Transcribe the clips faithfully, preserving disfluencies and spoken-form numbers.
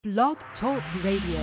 Blog Talk Radio.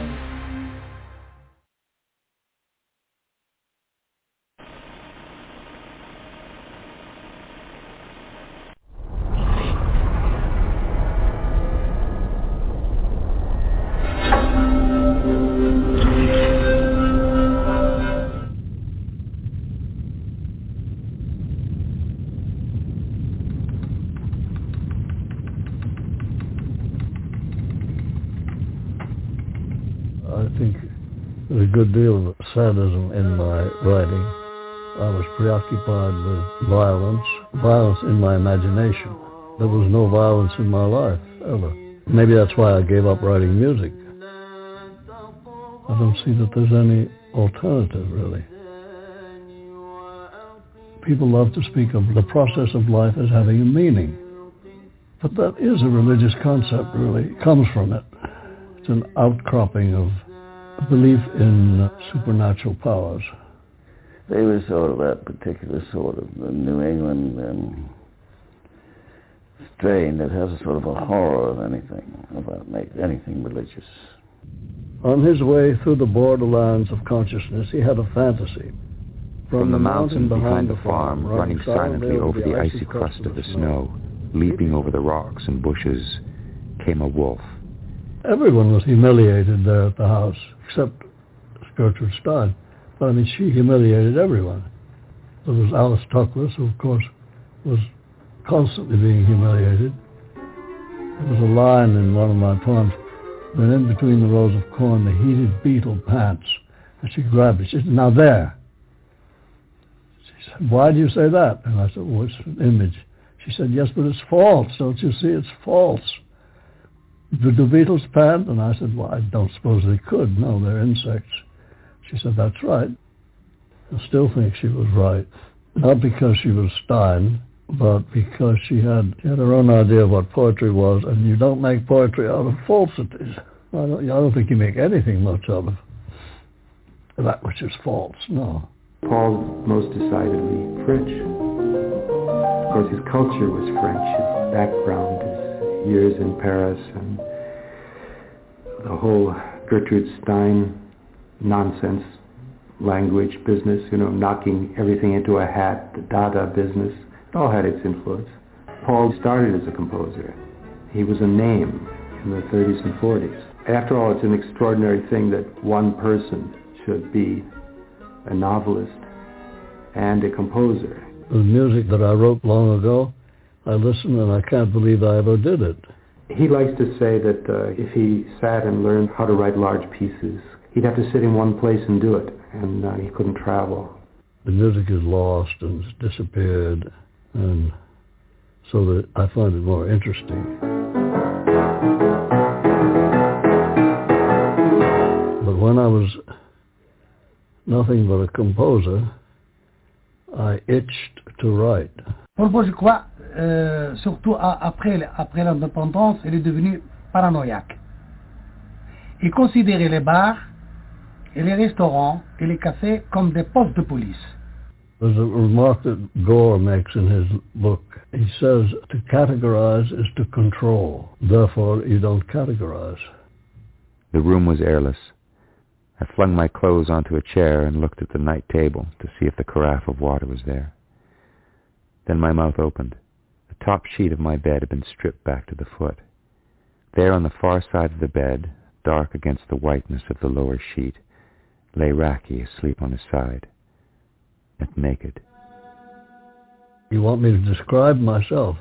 I think there's a good deal of sadism in my writing. I was preoccupied with violence, violence in my imagination. There was no violence in my life, ever. Maybe that's why I gave up writing music. I don't see that there's any alternative, really. People love to speak of the process of life as having a meaning. But that is a religious concept, really. It comes from it. It's an outcropping of belief in supernatural powers. They were sort of that particular sort of the New England um, strain that has a sort of a horror of anything, about make anything religious. On his way through the borderlands of consciousness, he had a fantasy. From, From the, the mountain, mountain behind the farm, farm running silently over the icy crust of the snow, leaping over the rocks and bushes, came a wolf. Everyone was humiliated there at the house, except Gertrude Stein. But I mean, she humiliated everyone. There was Alice Toklas, who of course was constantly being humiliated. There was a line in one of my poems, then in between the rows of corn, the heated beetle pants. And she grabbed it. She said, "Now there." She said, "Why do you say that?" And I said, "Well, it's an image." She said, "Yes, but it's false. Don't you see? It's false. Do the beetles pant?" And I said, "Well, I don't suppose they could. No, they're insects." She said, "That's right." I still think she was right. Not because she was Stein, but because she had, she had her own idea of what poetry was, and you don't make poetry out of falsities. I don't, I don't think you make anything much out of that which is false, no. Paul's most decidedly French. Of course, his culture was French. His background, his years in Paris, and the whole Gertrude Stein nonsense language business, you know, knocking everything into a hat, the Dada business, it all had its influence. Paul started as a composer. He was a name in the thirties and forties. After all, it's an extraordinary thing that one person should be a novelist and a composer. The music that I wrote long ago, I listen and I can't believe I ever did it. He likes to say that uh, if he sat and learned how to write large pieces, he'd have to sit in one place and do it, and uh, he couldn't travel. The music is lost and it's disappeared, and so that I find it more interesting. But when I was nothing but a composer, I itched to write. Paul Bourget, je crois, euh, surtout à, après, après l'indépendance, il est devenu paranoïaque. Il considérait les bars et les restaurants et les cafés comme des postes de police. There's a remark that Gore makes in his book. He says, to categorize is to control. Therefore, you don't categorize. The room was airless. I flung my clothes onto a chair and looked at the night table to see if the carafe of water was there. Then my mouth opened. The top sheet of my bed had been stripped back to the foot. There on the far side of the bed, dark against the whiteness of the lower sheet, lay Raki asleep on his side, and naked. You want me to describe myself?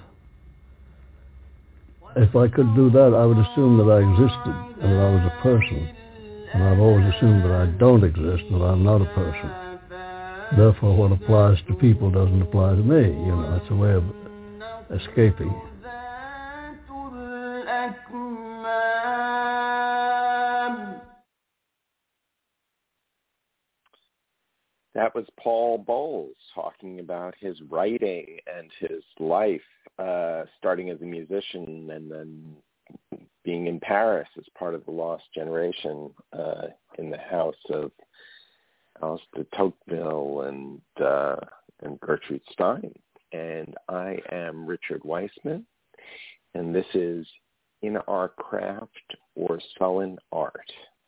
If I could do that, I would assume that I existed and that I was a person. And I've always assumed that I don't exist, that I'm not a person. Therefore, what applies to people doesn't apply to me. You know, it's a way of escaping. That was Paul Bowles talking about his writing and his life, uh, starting as a musician and then being in Paris as part of the Lost Generation uh, in the house of Alice de Tocqueville and, uh, and Gertrude Stein. And I am Richard Weissman, and this is in our craft or sullen art.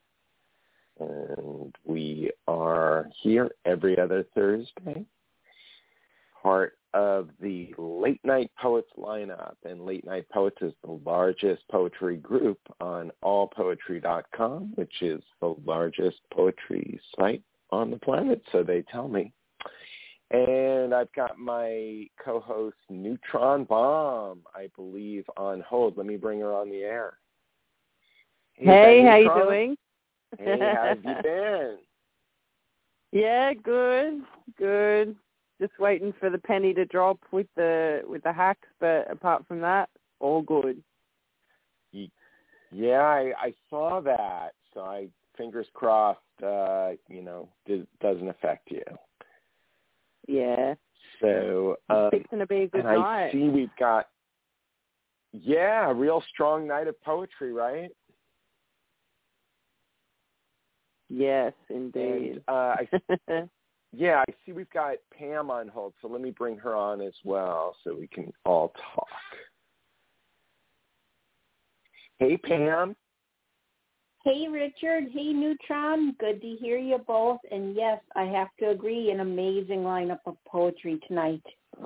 And we are here every other Thursday, part of the Late Night Poets lineup. And Late Night Poets is the largest poetry group on all poetry dot com, which is the largest poetry site on the planet, so they tell me. And I've got my co-host Neutron Bomb, I believe, on hold. Let me bring her on the air. Hey, hey how you doing? Hey, how have you been? Yeah, good, good. Just waiting for the penny to drop with the with the hacks, but apart from that, all good. Yeah, I, I saw that. So I fingers crossed. Uh, you know, it doesn't affect you. Yeah. So um, it's going to be a good and night. I see we've got yeah, a real strong night of poetry, right? Yes, indeed. And, uh, I, yeah, I see we've got Pam on hold, so let me bring her on as well so we can all talk. Hey, Pam. Hey, Richard. Hey, Neutron. Good to hear you both. And yes, I have to agree, an amazing lineup of poetry tonight.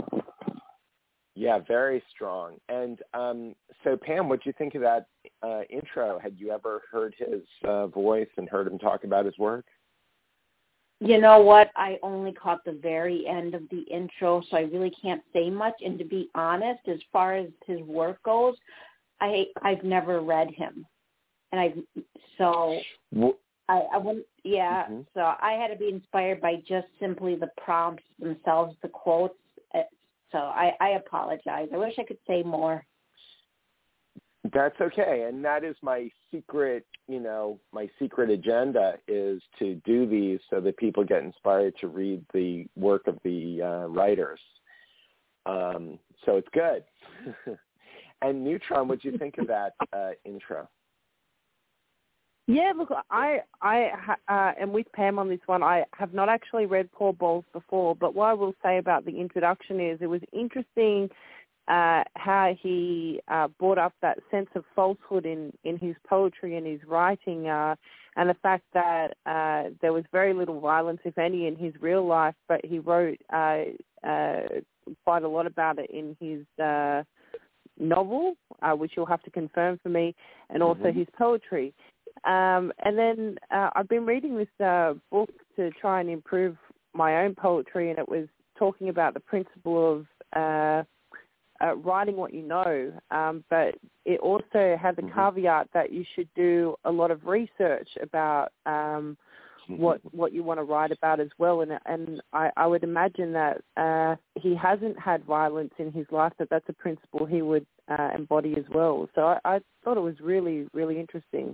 Yeah, very strong. And um, so, Pam, what did you think of that uh, intro? Had you ever heard his uh, voice and heard him talk about his work? You know what? I only caught the very end of the intro, so I really can't say much. And to be honest, as far as his work goes, I I've never read him, and I so I, I wouldn't. Yeah, mm-hmm. So I had to be inspired by just simply the prompts themselves, the quotes. So I, I apologize. I wish I could say more. That's okay. And that is my secret, you know, my secret agenda is to do these so that people get inspired to read the work of the uh, writers. Um, so it's good. And Neutron, what did you think of that uh, intro? Yeah, look, I I uh, am with Pam on this one. I have not actually read Paul Bowles before, but what I will say about the introduction is it was interesting uh, how he uh, brought up that sense of falsehood in, in his poetry and his writing, uh, and the fact that uh, there was very little violence, if any, in his real life, but he wrote uh, uh, quite a lot about it in his uh, novel, uh, which you'll have to confirm for me, and also mm-hmm. his poetry. Um, and then uh, I've been reading this uh, book to try and improve my own poetry, and it was talking about the principle of uh, uh, writing what you know, um, but it also had the mm-hmm. caveat that you should do a lot of research about um, mm-hmm. what what you want to write about as well. And, and I, I would imagine that uh, he hasn't had violence in his life, that that's a principle he would uh, embody as well. So I, I thought it was really, really interesting.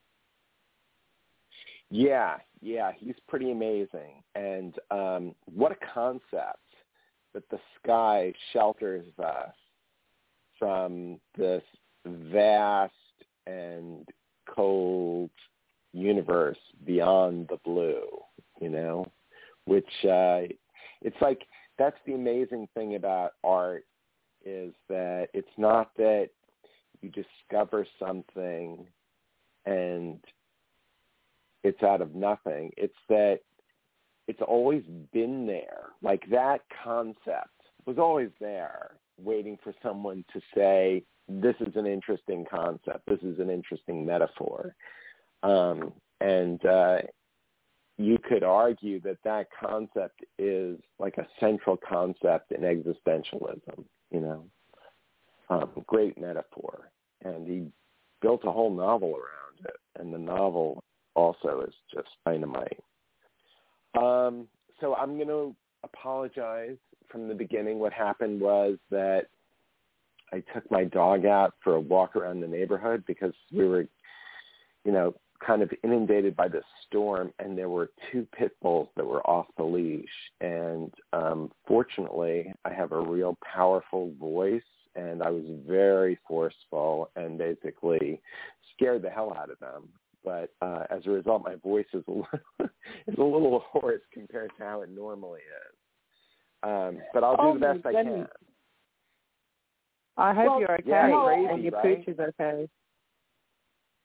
Yeah, yeah, he's pretty amazing. And um, what a concept that the sky shelters us from this vast and cold universe beyond the blue, you know, which uh, it's like that's the amazing thing about art is that it's not that you discover something and it's out of nothing. It's that it's always been there. Like that concept was always there, waiting for someone to say, this is an interesting concept. This is an interesting metaphor. Um, and uh, you could argue that that concept is like a central concept in existentialism, you know, um, great metaphor. And he built a whole novel around it. And the novel also is just dynamite. Um, so I'm going to apologize from the beginning. What happened was that I took my dog out for a walk around the neighborhood because we were, you know, kind of inundated by this storm, and there were two pit bulls that were off the leash. And um, fortunately, I have a real powerful voice, and I was very forceful and basically scared the hell out of them. But uh, as a result, my voice is a little, is a little hoarse compared to how it normally is. Um, but I'll do oh the best I goodness. can. I hope well, you're okay yeah, crazy, and your right? pooch is okay.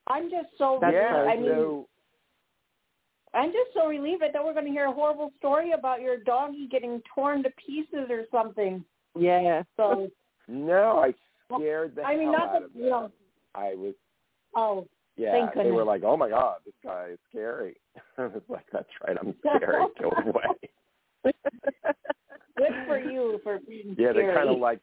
I'm just so That's yeah, relieved. I mean, so, I'm just so relieved. I thought we were going to hear a horrible story about your doggy getting torn to pieces or something. Yeah. So no, I scared the I mean, hell not out that, of them. you know, I was, oh, yeah, thank they goodness. were like, oh my God, this guy is scary. I was like, that's right, I'm scary, go away. Good for you for being Yeah, scary. they kind of like,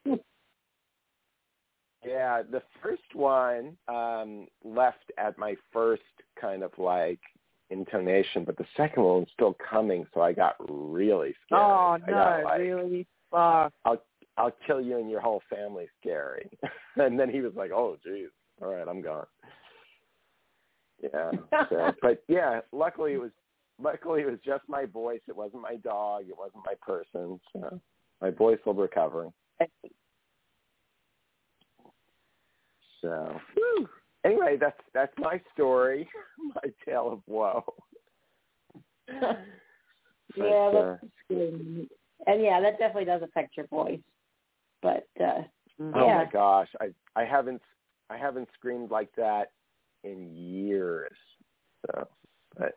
yeah, the first one um, left at my first kind of like intonation, but the second one was still coming, so I got really scared. Oh, no, got, like, really? Fuck. I'll, I'll kill you and your whole family scary. And then he was like, oh, geez, all right, I'm gone. Yeah, so, but yeah, luckily it was, luckily it was just my voice. It wasn't my dog. It wasn't my person. So my voice will recover. So, whew. Anyway, that's that's my story, my tale of woe. Yeah, but, uh, that's good. And yeah, that definitely does affect your voice. But uh, oh yeah. my gosh, I I haven't I haven't screamed like that in years. So, but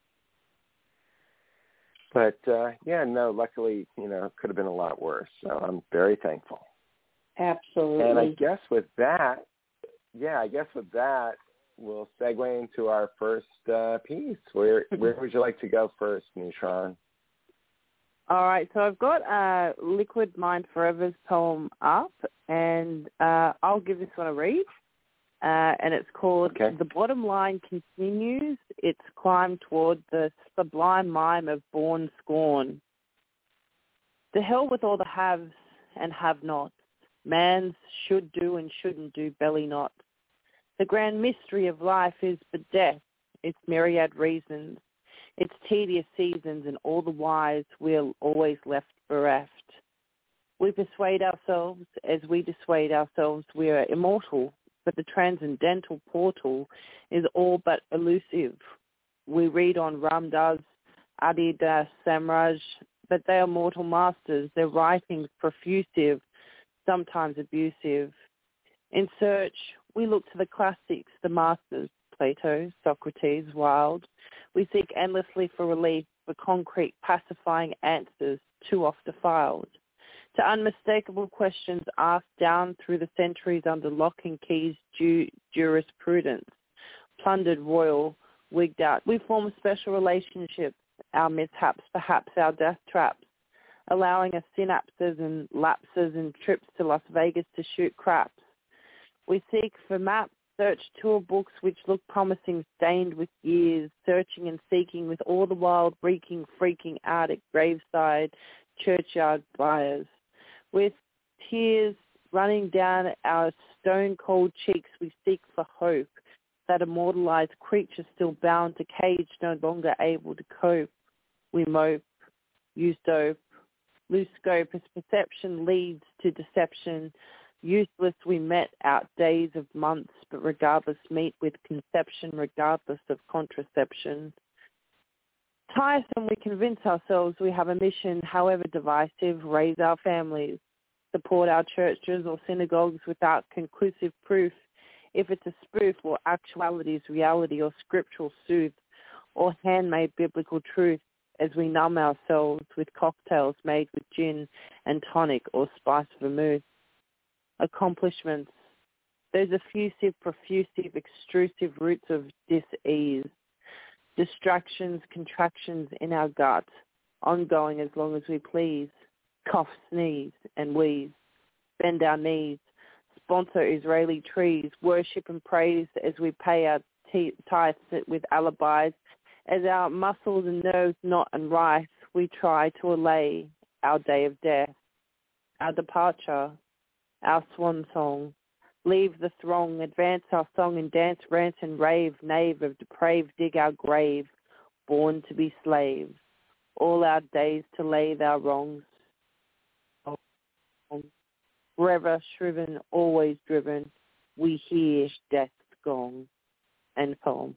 but uh, yeah, no. Luckily, you know, it could have been a lot worse. So I'm very thankful. Absolutely. And I guess with that. Yeah, I guess with that, we'll segue into our first uh, piece. Where where would you like to go first, Neutron? All right, so I've got uh, Liquid Mind Forever's poem up, and uh, I'll give this one a read. Uh, and it's called okay. The Bottom Line Continues Its Climb Toward the Sublime Mime of Born Scorn. The hell with all the haves and have-nots. Man's should do and shouldn't do belly knots. The grand mystery of life is but death, its myriad reasons, its tedious seasons, and all the whys we're always left bereft. We persuade ourselves, as we dissuade ourselves, we are immortal, but the transcendental portal is all but elusive. We read on Ramdas, Adida, Samraj, but they are mortal masters, their writings profusive, sometimes abusive. In search, we look to the classics, the masters, Plato, Socrates, Wilde. We seek endlessly for relief, for concrete, pacifying answers, too oft defiled. To unmistakable questions asked down through the centuries under lock and keys ju- jurisprudence, plundered royal, wigged out. We form special relationships, our mishaps, perhaps our death traps, allowing us synapses and lapses and trips to Las Vegas to shoot craps. We seek for maps, search tour books which look promising, stained with years, searching and seeking with all the wild, reeking, freaking out at graveside, churchyard fires. With tears running down our stone-cold cheeks, we seek for hope, that immortalized creature still bound to cage, no longer able to cope. We mope, use dope, lose scope as perception leads to deception. Useless we met out days of months, but regardless meet with conception, regardless of contraception. Tiresome we convince ourselves we have a mission, however divisive, raise our families, support our churches or synagogues without conclusive proof, if it's a spoof or actuality's reality or scriptural sooth or handmade biblical truth, as we numb ourselves with cocktails made with gin and tonic or spice vermouth. Accomplishments. Those effusive, profusive, extrusive roots of dis-ease. Distractions, contractions in our gut, ongoing as long as we please. Cough, sneeze, and wheeze. Bend our knees. Sponsor Israeli trees. Worship and praise as we pay our t- tithes with alibis. As our muscles and nerves knot and rice, we try to allay our day of death, our departure, our swan song. Leave the throng, advance our song and dance, rant and rave, knave of depraved, dig our grave, born to be slaves. All our days to lay our wrongs. Forever shriven, always driven, we hear death's gong. End poem.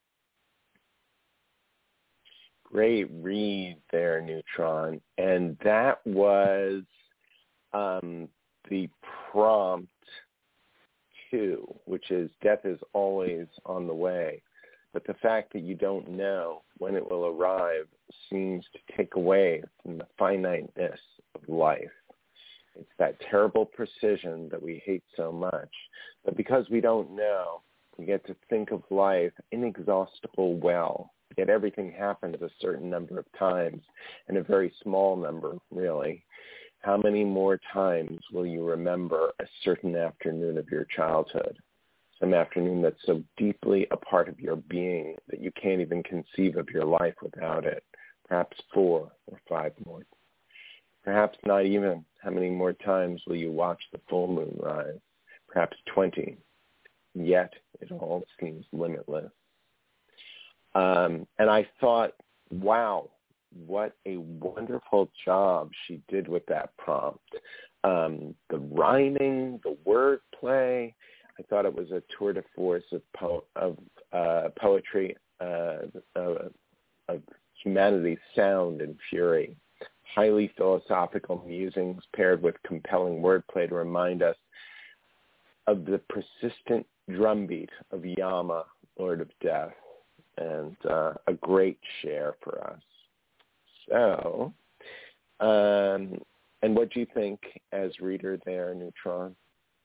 Great read there, Neutron. And that was um, the prompt too, which is death is always on the way. But the fact that you don't know when it will arrive seems to take away from the finiteness of life. It's that terrible precision that we hate so much. But because we don't know, we get to think of life inexhaustible well. Yet everything happens a certain number of times, and a very small number, really. How many more times will you remember a certain afternoon of your childhood? Some afternoon that's so deeply a part of your being that you can't even conceive of your life without it. Perhaps four or five more. Perhaps not even. How many more times will you watch the full moon rise? Perhaps twenty. Yet it all seems limitless. Um, and I thought, wow, what a wonderful job she did with that prompt. Um, the rhyming, the wordplay. I thought it was a tour de force of, po- of uh, poetry, uh, uh, of humanity's sound and fury. Highly philosophical musings paired with compelling wordplay to remind us of the persistent drumbeat of Yama, Lord of Death, and uh, a great share for us. So, um, and what do you think as reader there, Neutron?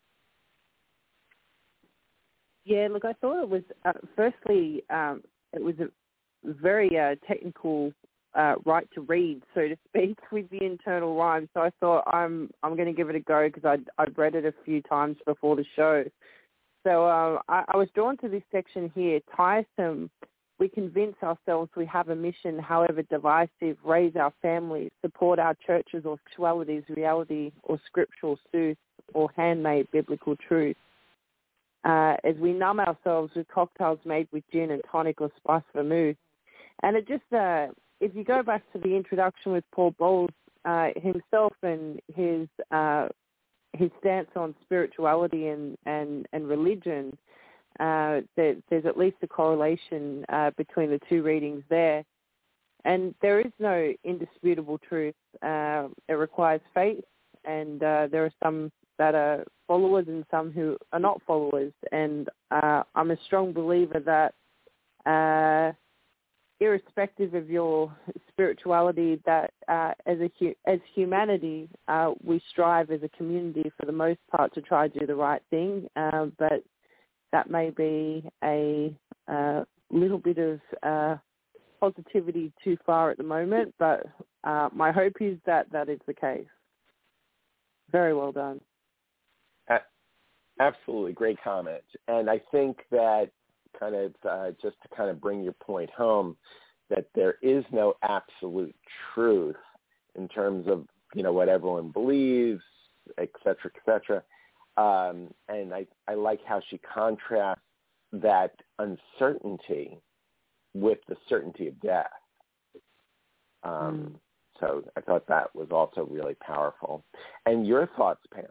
Yeah, look, I thought it was, uh, firstly, um, it was a very uh, technical uh, right to read, so to speak, with the internal rhyme. So I thought I'm I'm going to give it a go because I'd, I'd read it a few times before the show. So uh, I, I was drawn to this section here, tiresome. We convince ourselves we have a mission, however divisive, raise our families, support our churches or sexuality's reality or scriptural sooth or handmade biblical truth. Uh, as we numb ourselves with cocktails made with gin and tonic or spice vermouth. And it just, uh, if you go back to the introduction with Paul Bowles uh, himself and his uh, his stance on spirituality and, and, and religion, uh, there, there's at least a correlation uh, between the two readings there. And there is no indisputable truth. Uh, it requires faith, and uh, there are some that are followers and some who are not followers. And uh, I'm a strong believer that uh, irrespective of your spirituality, that uh, as a hu- as humanity, uh, we strive as a community for the most part to try to do the right thing. Uh, but that may be a uh, little bit of uh, positivity too far at the moment. But uh, my hope is that that is the case. Very well done. Absolutely, great comment. And I think that kind of uh, just to kind of bring your point home, that there is no absolute truth in terms of, you know, what everyone believes, et cetera, et cetera. Um, and I, I like how she contrasts that uncertainty with the certainty of death. Um, mm. So I thought that was also really powerful. And your thoughts, Pam?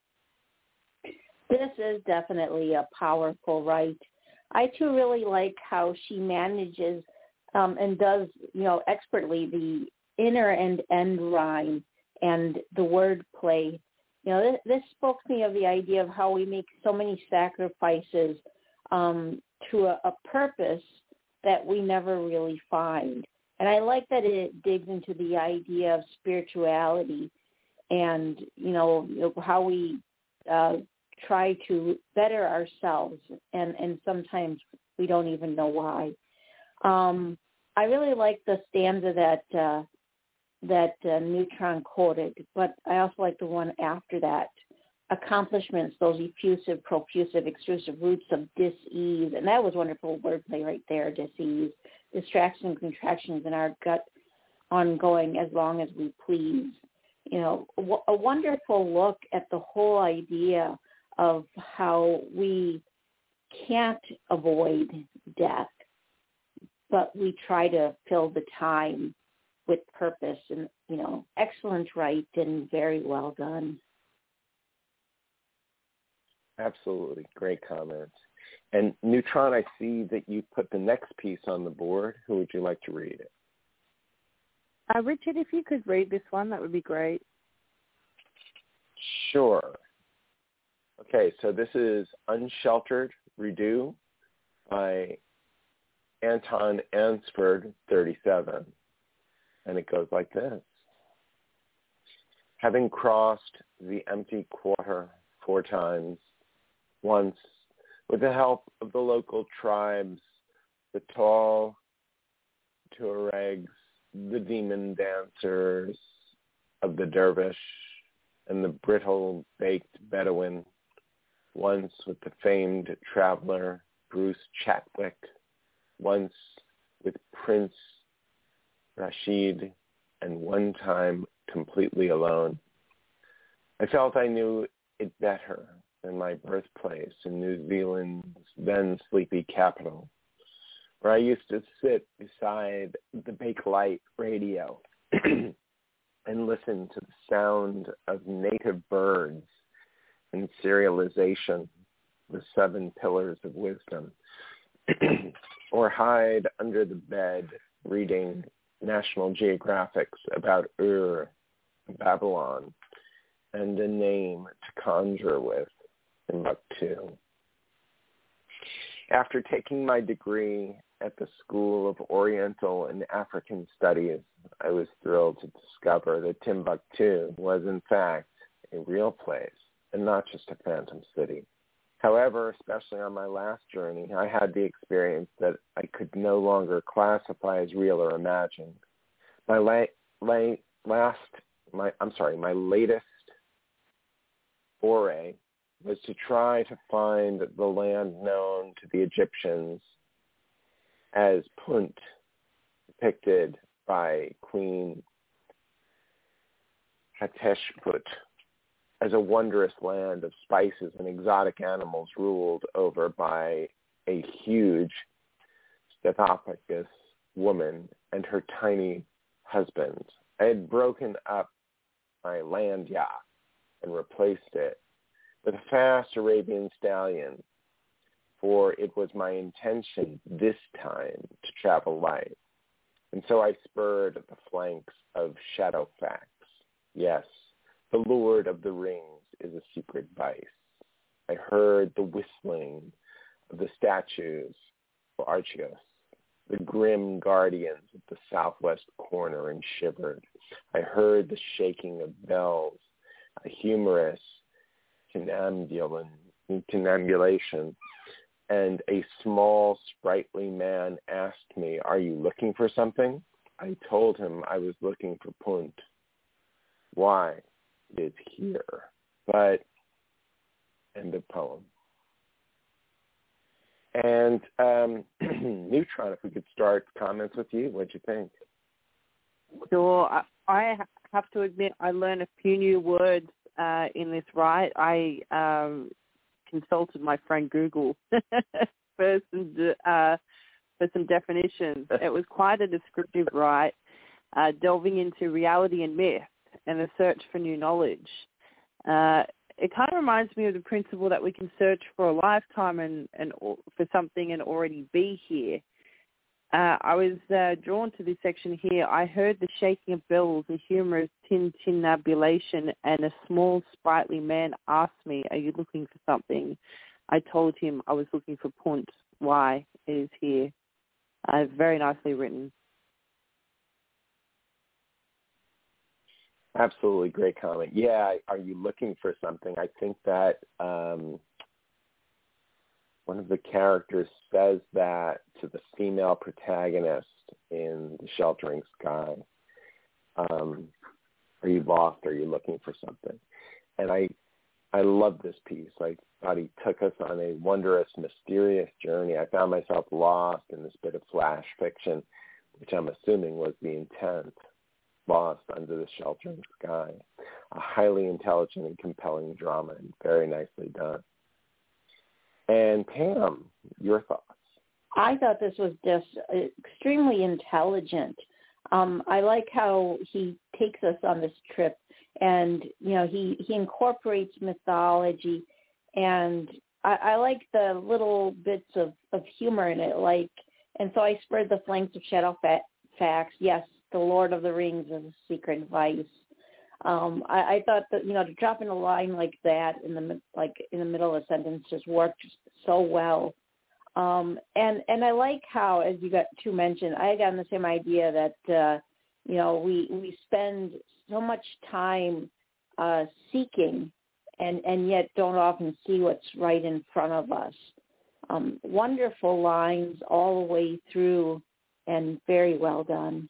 This is definitely a powerful write. I too really like how she manages um, and does, you know, expertly the inner and end rhyme and the word play. You know, this, this spoke to me of the idea of how we make so many sacrifices um, to a, a purpose that we never really find. And I like that it digs into the idea of spirituality and, you know, how we uh, try to better ourselves, and, and sometimes we don't even know why. Um, I really like the stanza that uh, that uh, Neutron quoted, but I also like the one after that. Accomplishments, those effusive, profusive, extrusive roots of dis-ease. And that was wonderful wordplay right there, dis-ease. Distractions and contractions in our gut ongoing as long as we please. You know, a wonderful look at the whole idea of how we can't avoid death, but we try to fill the time with purpose. And, you know, excellent write and very well done. Absolutely. Great comment. And Neutron, I see that you put the next piece on the board. Who would you like to read it? Uh, Richard, if you could read this one, that would be great. Sure. Okay, so this is Unsheltered Redo by Anton Ansford, thirty-seven. And it goes like this. Having crossed the empty quarter four times, once with the help of the local tribes, the tall Tuaregs, the demon dancers of the dervish, and the brittle baked Bedouin, once with the famed traveler Bruce Chatwick, once with Prince Rashid, and one time completely alone. I felt I knew it better than my birthplace in New Zealand's then sleepy capital, where I used to sit beside the Bakelite radio and listen to the sound of native birds and serialization, the seven pillars of wisdom, or hide under the bed reading National Geographics about Ur, Babylon, and a name to conjure with, Timbuktu. After taking my degree at the School of Oriental and African Studies, I was thrilled to discover that Timbuktu was in fact a real place and not just a phantom city. However, especially on my last journey, I had the experience that I could no longer classify as real or imagined. My la- la- last, my I'm sorry, my latest foray was to try to find the land known to the Egyptians as Punt, depicted by Queen Hatshepsut as a wondrous land of spices and exotic animals ruled over by a huge Stethophagus woman and her tiny husband. I had broken up my land yacht and replaced it with a fast Arabian stallion, for it was my intention this time to travel light. And so I spurred at the flanks of Shadowfax. Yes, the Lord of the Rings is a secret vice. I heard the whistling of the statues of Archios, the grim guardians of the southwest corner, and shivered. I heard the shaking of bells, a humorous tinambulation, and a small, sprightly man asked me, "Are you looking for something?" I told him I was looking for Punt. Why? It is here. But, end of poem. And um, Neutron, if we could start comments with you, what'd you think? Sure. I, I have to admit I learned a few new words uh, in this write. I um, consulted my friend Google for some, uh, for some definitions. It was quite a descriptive write, uh, delving into reality and myth and the search for new knowledge. Uh, it kind of reminds me of the principle that we can search for a lifetime and, and for something and already be here. Uh, I was uh, drawn to this section here. I heard the shaking of bells, a humorous tintinnabulation, and a small, sprightly man asked me, "Are you looking for something?" I told him I was looking for Punt. Why? It is here. Uh, very nicely written. Absolutely great comment. Yeah, are you looking for something? I think that um, one of the characters says that to the female protagonist in The Sheltering Sky. Um, are you lost? Are you looking for something? And I, I love this piece. I thought he took us on a wondrous, mysterious journey. I found myself lost in this bit of flash fiction, which I'm assuming was the intent. Lost under the sheltering sky. A highly intelligent and compelling drama, and very nicely done. And Pam, your thoughts? I thought this was just extremely intelligent. Um, I like how he takes us on this trip, and you know he, he incorporates mythology, and I, I like the little bits of, of humor in it. Like, and so I spurred the flanks of Shadowfax. Yes, the Lord of the Rings is a secret vice. Um, I, I thought that, you know, to drop in a line like that in the like in the middle of a sentence just worked so well. Um, and and I like how, as you got to mention, I got the same idea that uh, you know we we spend so much time uh, seeking, and and yet don't often see what's right in front of us. Um, wonderful lines all the way through, and very well done.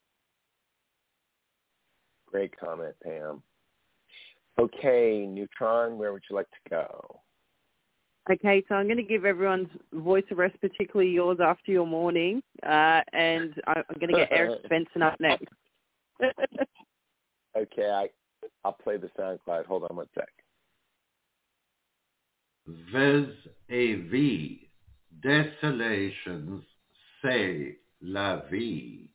Great comment, Pam. Okay, Neutron, where would you like to go? Okay, so I'm going to give everyone's voice a rest, particularly yours after your morning, uh, and I'm going to get Eric Svensson up next. Okay, I, I'll play the SoundCloud. Hold on one sec. Vis-a-vis, desolations, c'est la vie.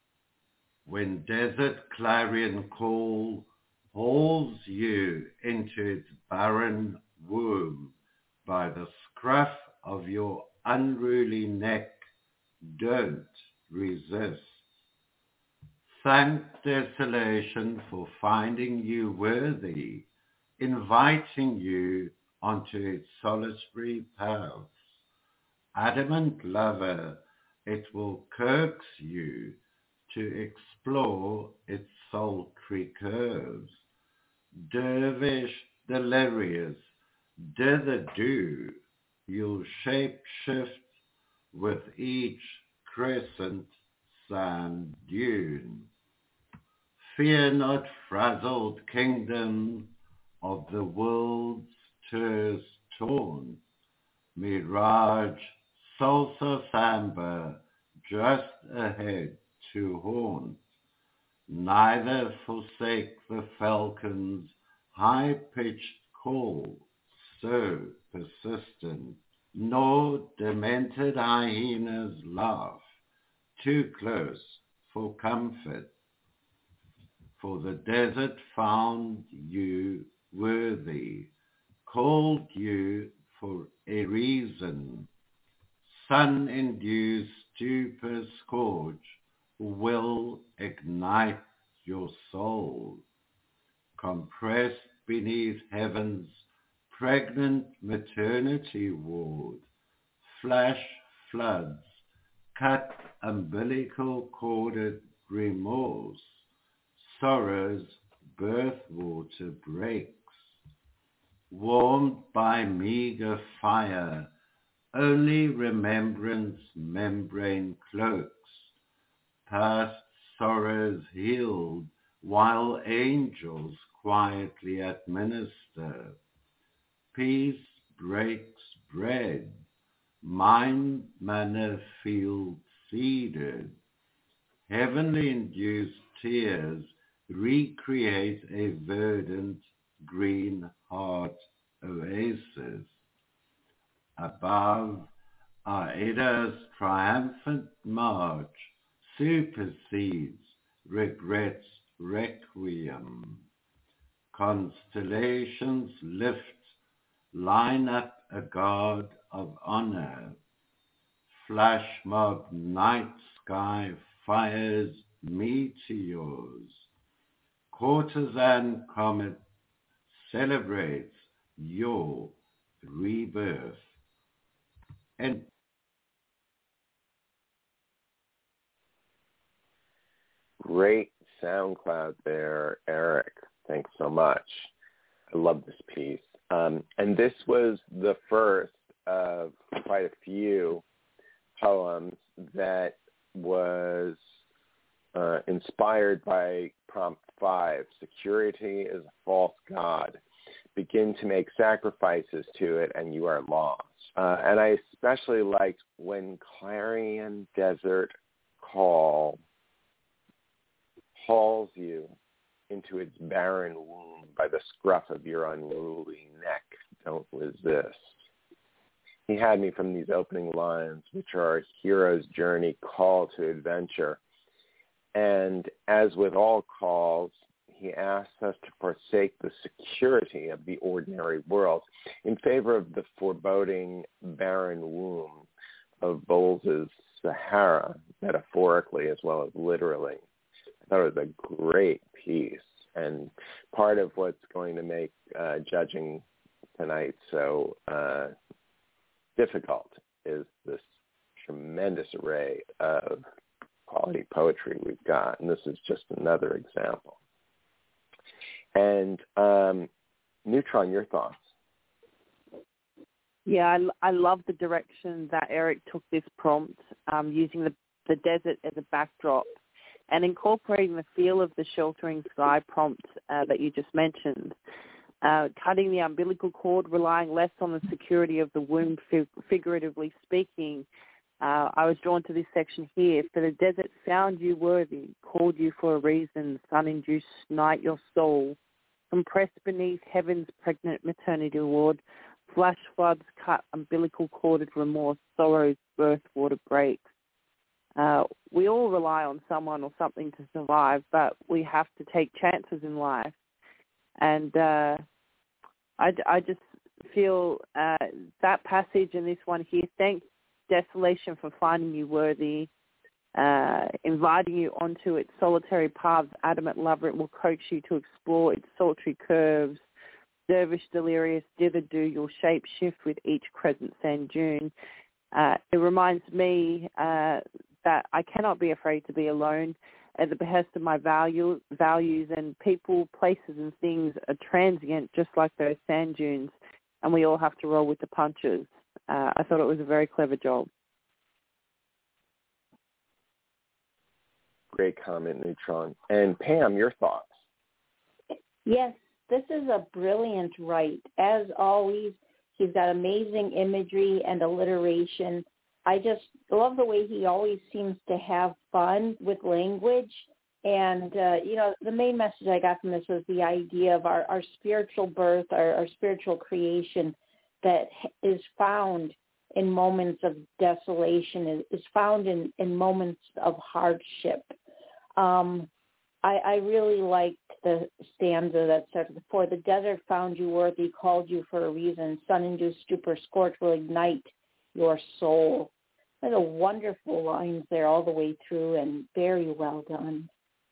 When desert clarion call hauls you into its barren womb, by the scruff of your unruly neck, don't resist. Thank desolation for finding you worthy, inviting you onto its solitary paths. Adamant lover, it will coax you to explore its sultry curves. Dervish delirious, dither-do, you'll shape-shift with each crescent sand dune. Fear not frazzled kingdom of the world's terse torn. Mirage, salsa samba, just ahead to haunt. Neither forsake the falcon's high-pitched call, so persistent, nor demented hyena's laugh, too close for comfort. For the desert found you worthy, called you for a reason. Sun-induced stupor scourge will ignite your soul. Compressed beneath heaven's pregnant maternity ward, flash floods, cut umbilical corded remorse, sorrow's birth water breaks. Warmed by meager fire, only remembrance membrane cloaks, past sorrows healed, while angels quietly administer. Peace breaks bread, mind manna field seeded. Heavenly induced tears recreate a verdant green heart oasis. Above, Aida's triumphant march supersedes regret's requiem. Constellations lift, line up a guard of honor. Flash mob night sky fires meteors. Courtesan comet celebrates your rebirth. And great SoundCloud there, Eric. Thanks so much. I love this piece. Um, and this was the first of quite a few poems that was uh, inspired by prompt five, security is a false god. Begin to make sacrifices to it and you are lost. Uh, and I especially liked when clarion desert call hauls you into its barren womb by the scruff of your unruly neck. Don't resist. He had me from these opening lines, which are a hero's journey, call to adventure. And as with all calls, he asks us to forsake the security of the ordinary world in favor of the foreboding barren womb of Bowles's Sahara, metaphorically as well as literally. I thought it was a great piece. And part of what's going to make uh, judging tonight so uh, difficult is this tremendous array of quality poetry we've got, and this is just another example. And um, Neutron, your thoughts? Yeah, I, I love the direction that Eric took this prompt, um, using the, the desert as a backdrop and incorporating the feel of the sheltering sky prompt uh, that you just mentioned. Uh, cutting the umbilical cord, relying less on the security of the womb, fig- figuratively speaking. Uh, I was drawn to this section here. For the desert found you worthy, called you for a reason, sun-induced night your soul. Compressed beneath heaven's pregnant maternity ward, flash floods cut umbilical corded remorse, sorrow's birth water breaks. Uh, we all rely on someone or something to survive, but we have to take chances in life. And uh, I, I just feel uh, that passage and this one here, thank desolation for finding you worthy, uh, inviting you onto its solitary paths, adamant lover, it will coax you to explore its sultry curves. Dervish delirious, dither do your shape shift with each crescent sand dune. Uh, it reminds me uh, that I cannot be afraid to be alone at the behest of my value, values, and people, places, and things are transient, just like those sand dunes, and we all have to roll with the punches. Uh, I thought it was a very clever job. Great comment, Neutron. And Pam, your thoughts? Yes, this is a brilliant write. As always, he's got amazing imagery and alliteration. I just love the way he always seems to have fun with language. And, uh, you know, the main message I got from this was the idea of our, our spiritual birth, our, our spiritual creation that is found in moments of desolation, is, is found in, in moments of hardship. Um, I, I really liked the stanza that said, for the desert found you worthy, called you for a reason, sun-induced stupor scorch will ignite your soul. There's a wonderful lines there all the way through and very well done.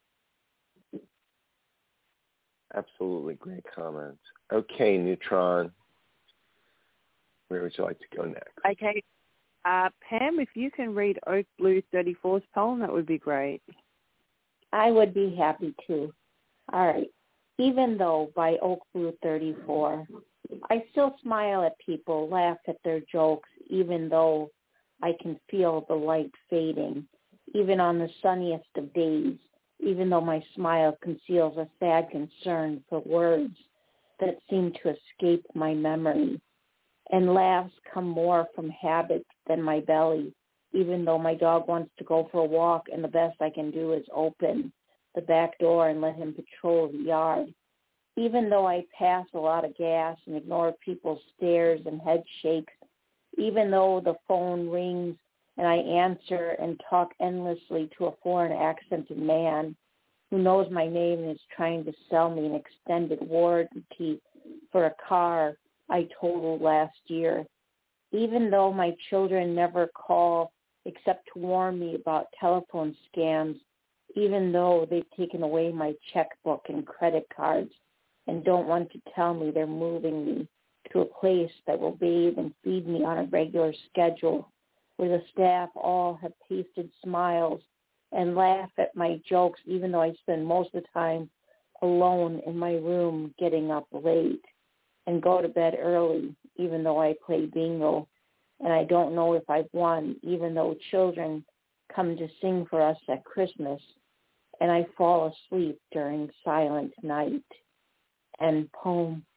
Absolutely great comments. Okay, Neutron, where would you like to go next? Okay. Uh, Pam, if you can read Oak Blue thirty-four's poem, that would be great. I would be happy to. All right. Even though by Oak Blue thirty-four, I still smile at people, laugh at their jokes, even though I can feel the light fading, even on the sunniest of days, even though my smile conceals a sad concern for words that seem to escape my memory. And laughs come more from habit than my belly, even though my dog wants to go for a walk and the best I can do is open the back door and let him patrol the yard. Even though I pass a lot of gas and ignore people's stares and head shakes, even though the phone rings and I answer and talk endlessly to a foreign accented man who knows my name and is trying to sell me an extended warranty for a car I totaled last year, even though my children never call except to warn me about telephone scams, even though they've taken away my checkbook and credit cards and don't want to tell me they're moving me to a place that will bathe and feed me on a regular schedule, where the staff all have pasted smiles and laugh at my jokes, even though I spend most of the time alone in my room getting up late, and go to bed early, even though I play bingo, and I don't know if I've won, even though children come to sing for us at Christmas, and I fall asleep during silent night. End poem.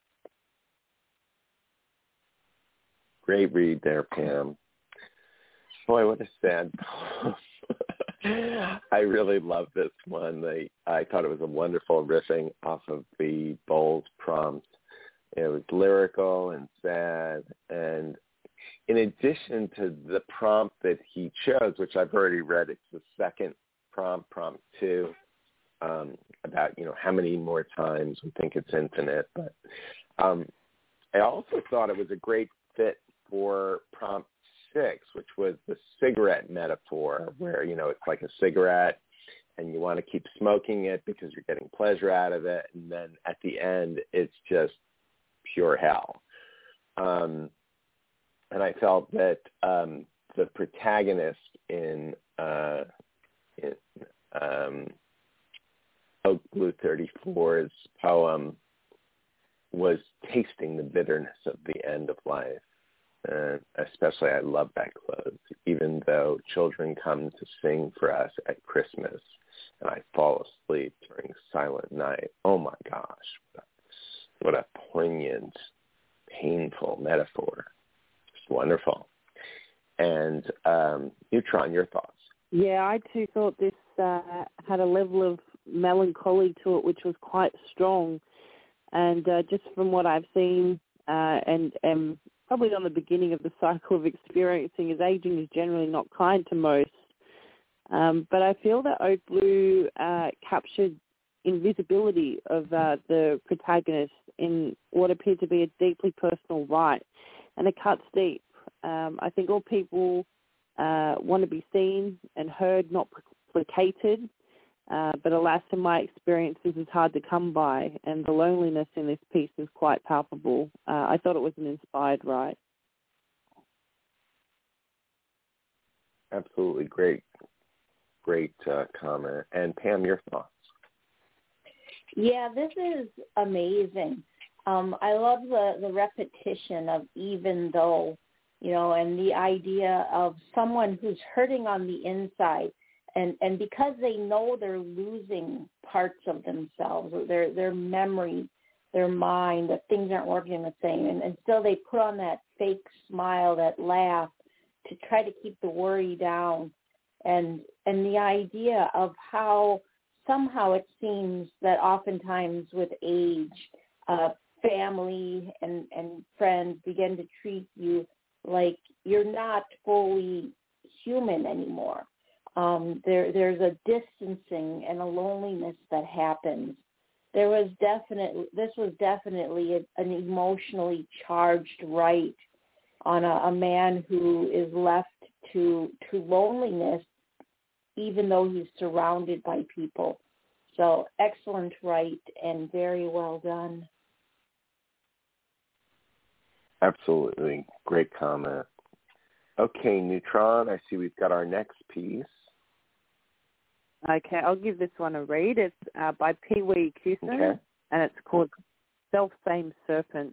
Great read there, Pam. Boy, what a sad poem. I really love this one. I, I thought it was a wonderful riffing off of the Bowles prompt. It was lyrical and sad. And in addition to the prompt that he chose, which I've already read, it's the second prompt, prompt two, um, about, you know, how many more times we think it's infinite. But um, I also thought it was a great fit for prompt six, which was the cigarette metaphor, where, you know, it's like a cigarette and you want to keep smoking it because you're getting pleasure out of it, and then at the end, it's just pure hell. Um, and I felt that um, the protagonist in, uh, in um, Oak Blue thirty-four's poem was tasting the bitterness of the end of life. And especially I love that close. Even though children come to sing for us at Christmas and I fall asleep during silent night, oh my gosh, what a poignant, painful metaphor. Just wonderful. And um, Neutron, your thoughts? Yeah, I too thought this uh, had a level of melancholy to it which was quite strong. And uh, just from what I've seen uh, and am probably on the beginning of the cycle of experiencing, is aging is generally not kind to most. Um, but I feel that Oak Blue uh, captured invisibility of uh, the protagonist in what appeared to be a deeply personal right, and it cuts deep. Um, I think all people uh, want to be seen and heard, not placated. Uh, but alas, in my experience, this is hard to come by, and the loneliness in this piece is quite palpable. Uh, I thought it was an inspired write. Absolutely great, great uh, comment. And Pam, your thoughts? Yeah, this is amazing. Um, I love the, the repetition of even though, you know, and the idea of someone who's hurting on the inside. And and because they know they're losing parts of themselves, their their memory, their mind, that things aren't working the same, and, and still they put on that fake smile, that laugh, to try to keep the worry down, and and the idea of how somehow it seems that oftentimes with age, uh, family and and friends begin to treat you like you're not fully human anymore. Um, there, there's a distancing and a loneliness that happens. There was definitely, this was definitely a, an emotionally charged write on a, a man who is left to to loneliness, even though he's surrounded by people. So excellent write and very well done. Absolutely, great comment. Okay, Neutron, I see we've got our next piece. Okay, I'll give this one a read. It's uh, by Pee Wee Cusin, okay. and it's called Self-Same Serpent.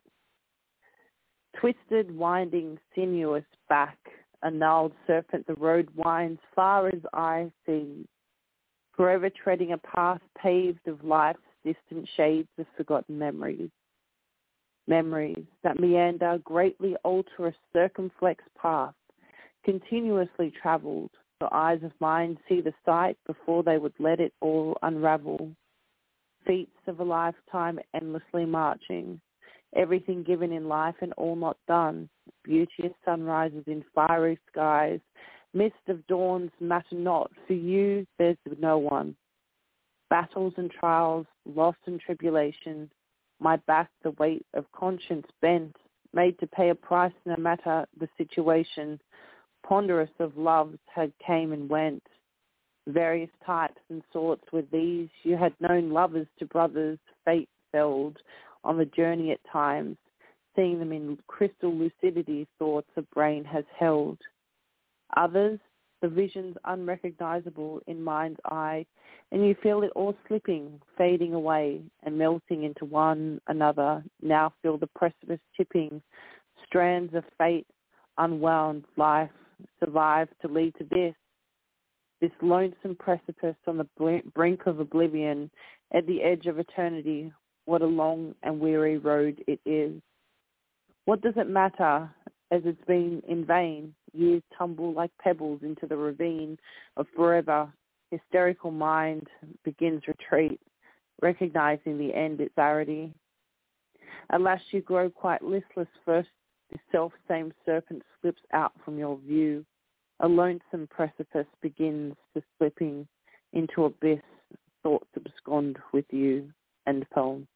Twisted, winding, sinuous back, a gnarled serpent the road winds far as eye sees, forever treading a path paved of life's distant shades of forgotten memories. Memories that meander, greatly alter a circumflex path, continuously travelled. The eyes of mine see the sight before they would let it all unravel. Feats of a lifetime endlessly marching, everything given in life and all not done. Beauteous sunrises in fiery skies, mist of dawns matter not. For you, there's no one. Battles and trials, loss and tribulation, my back the weight of conscience bent, made to pay a price no matter the situation. Ponderous of loves had came and went, various types and sorts with these. You had known lovers to brothers, fate felled on the journey at times, seeing them in crystal lucidity thoughts a brain has held. Others, the visions unrecognizable in mind's eye, and you feel it all slipping, fading away and melting into one another, now feel the precipice tipping, strands of fate unwound, life survived to lead to this, this lonesome precipice on the brink of oblivion, at the edge of eternity. What a long and weary road it is. What does it matter, as it's been in vain? Years tumble like pebbles into the ravine of forever. Hysterical mind begins retreat, recognizing the end its arity. At last you grow quite listless. First the self-same serpent slips out from your view. A lonesome precipice begins to slipping into abyss. Thoughts abscond with you. End poem.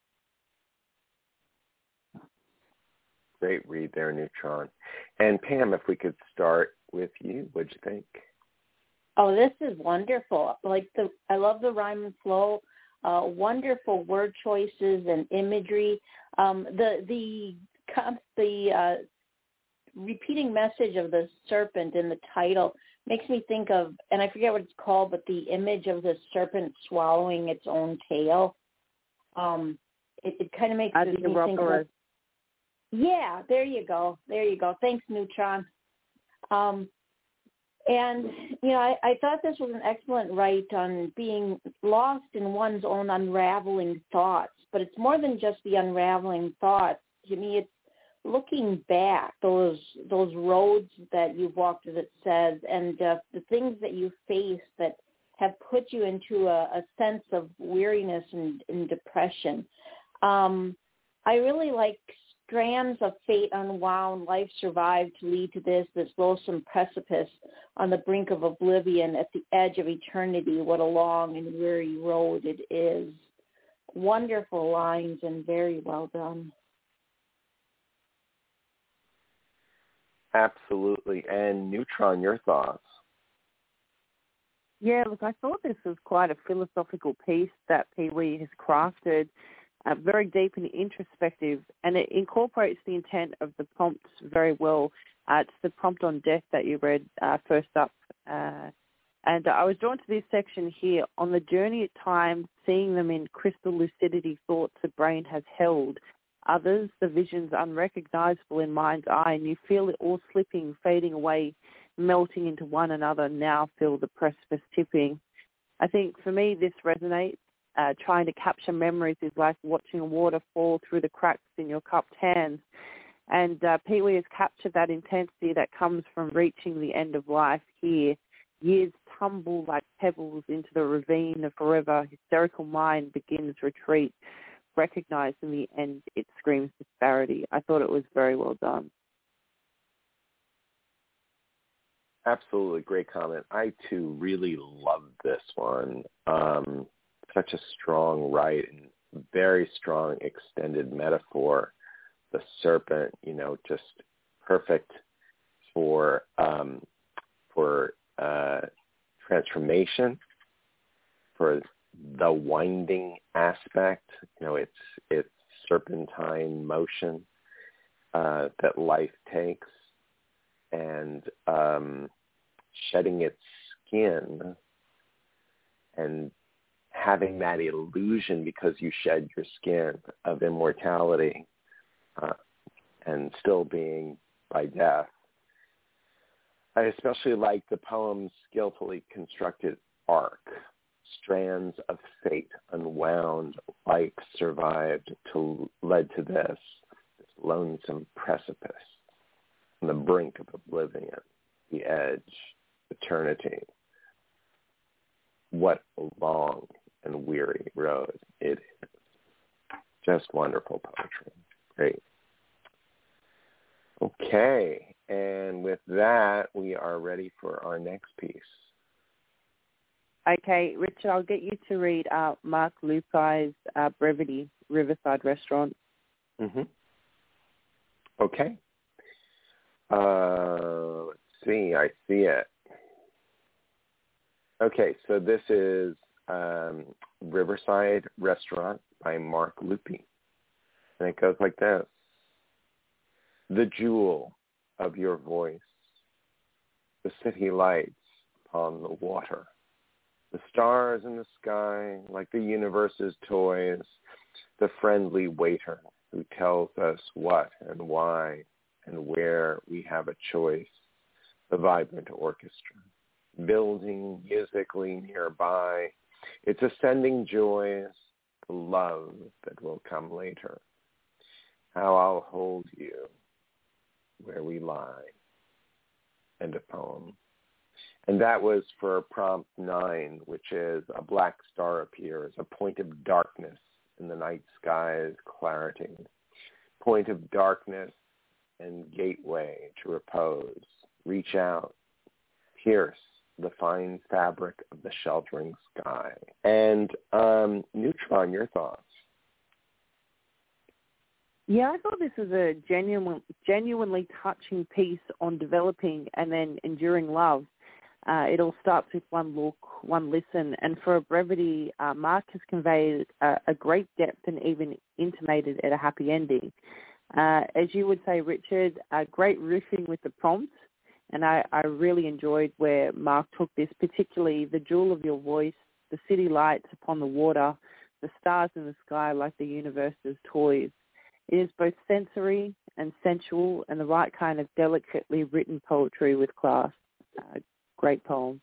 Great read there, Neutron. And Pam, if we could start with you, what'd you think? Oh, this is wonderful. Like the, I love the rhyme and flow. Uh, wonderful word choices and imagery. Um, the the the uh, repeating message of the serpent in the title makes me think of, and I forget what it's called, but the image of the serpent swallowing its own tail. Um, it, it kind of makes me think of. Yeah, there you go. There you go. Thanks, Neutron. Um, And, you know, I, I thought this was an excellent write on being lost in one's own unraveling thoughts. But it's more than just the unraveling thoughts. To me, it's looking back, those those roads that you've walked, as it says, and uh, the things that you face that have put you into a, a sense of weariness and, and depression. Um, I really like strands of fate unwound, life survived to lead to this, this loathsome precipice on the brink of oblivion at the edge of eternity. What a long and weary road it is. Wonderful lines and very well done. Absolutely. And Neutron, your thoughts? Yeah, look, I thought this was quite a philosophical piece that Pee Wee has crafted. Uh, very deep and introspective, and it incorporates the intent of the prompts very well. Uh, it's the prompt on death that you read uh, first up. Uh, and I was drawn to this section here. On the journey at times, seeing them in crystal lucidity, thoughts the brain has held. Others, the visions unrecognizable in mind's eye, and you feel it all slipping, fading away, melting into one another, now feel the precipice tipping. I think for me this resonates. Uh, trying to capture memories is like watching a water fall through the cracks in your cupped hands. And uh, Pee Wee has captured that intensity that comes from reaching the end of life here. Years tumble like pebbles into the ravine of forever. Hysterical mind begins retreat. Recognized in the end, it screams disparity. I thought it was very well done. Absolutely. Great comment. I, too, really loved this one. Um, such a strong write and very strong extended metaphor. The serpent, you know, just perfect for um, for uh, transformation, for the winding aspect. You know, it's it's serpentine motion uh, that life takes, and um, shedding its skin and having that illusion because you shed your skin of immortality uh, and still being by death. I especially like the poem's skillfully constructed arc. Strands of fate unwound, life survived to led to this, this lonesome precipice on the brink of oblivion, the edge, eternity. What a long and weary road it is. Just wonderful poetry. Great. Okay, and with that, we are ready for our next piece. Okay, Richard, I'll get you to read uh, Mark Lupai's uh, Brevity, Riverside Restaurant. Mm-hmm. Okay. Uh, let's see, I see it. Okay, so this is um, Riverside Restaurant by Mark Lupi. And it goes like this. The jewel of your voice, the city lights upon the water, the stars in the sky like the universe's toys, the friendly waiter who tells us what and why and where we have a choice, the vibrant orchestra, building musically nearby, its ascending joys, the love that will come later. How I'll hold you where we lie. End of poem. And that was for prompt nine, which is a black star appears, a point of darkness in the night sky's clarity, point of darkness and gateway to repose. Reach out, pierce the fine fabric of the sheltering sky. And um, Neutron, your thoughts? Yeah, I thought this was a genuine, genuinely touching piece on developing and then enduring love. Uh, it all starts with one look, one listen, and for a brevity, uh, Mark has conveyed a, a great depth and even intimated at a happy ending. Uh, as you would say, Richard, a great riffing with the prompts, and I, I really enjoyed where Mark took this, particularly the jewel of your voice, the city lights upon the water, the stars in the sky like the universe's toys. It is both sensory and sensual and the right kind of delicately written poetry with class. Uh, Great poem.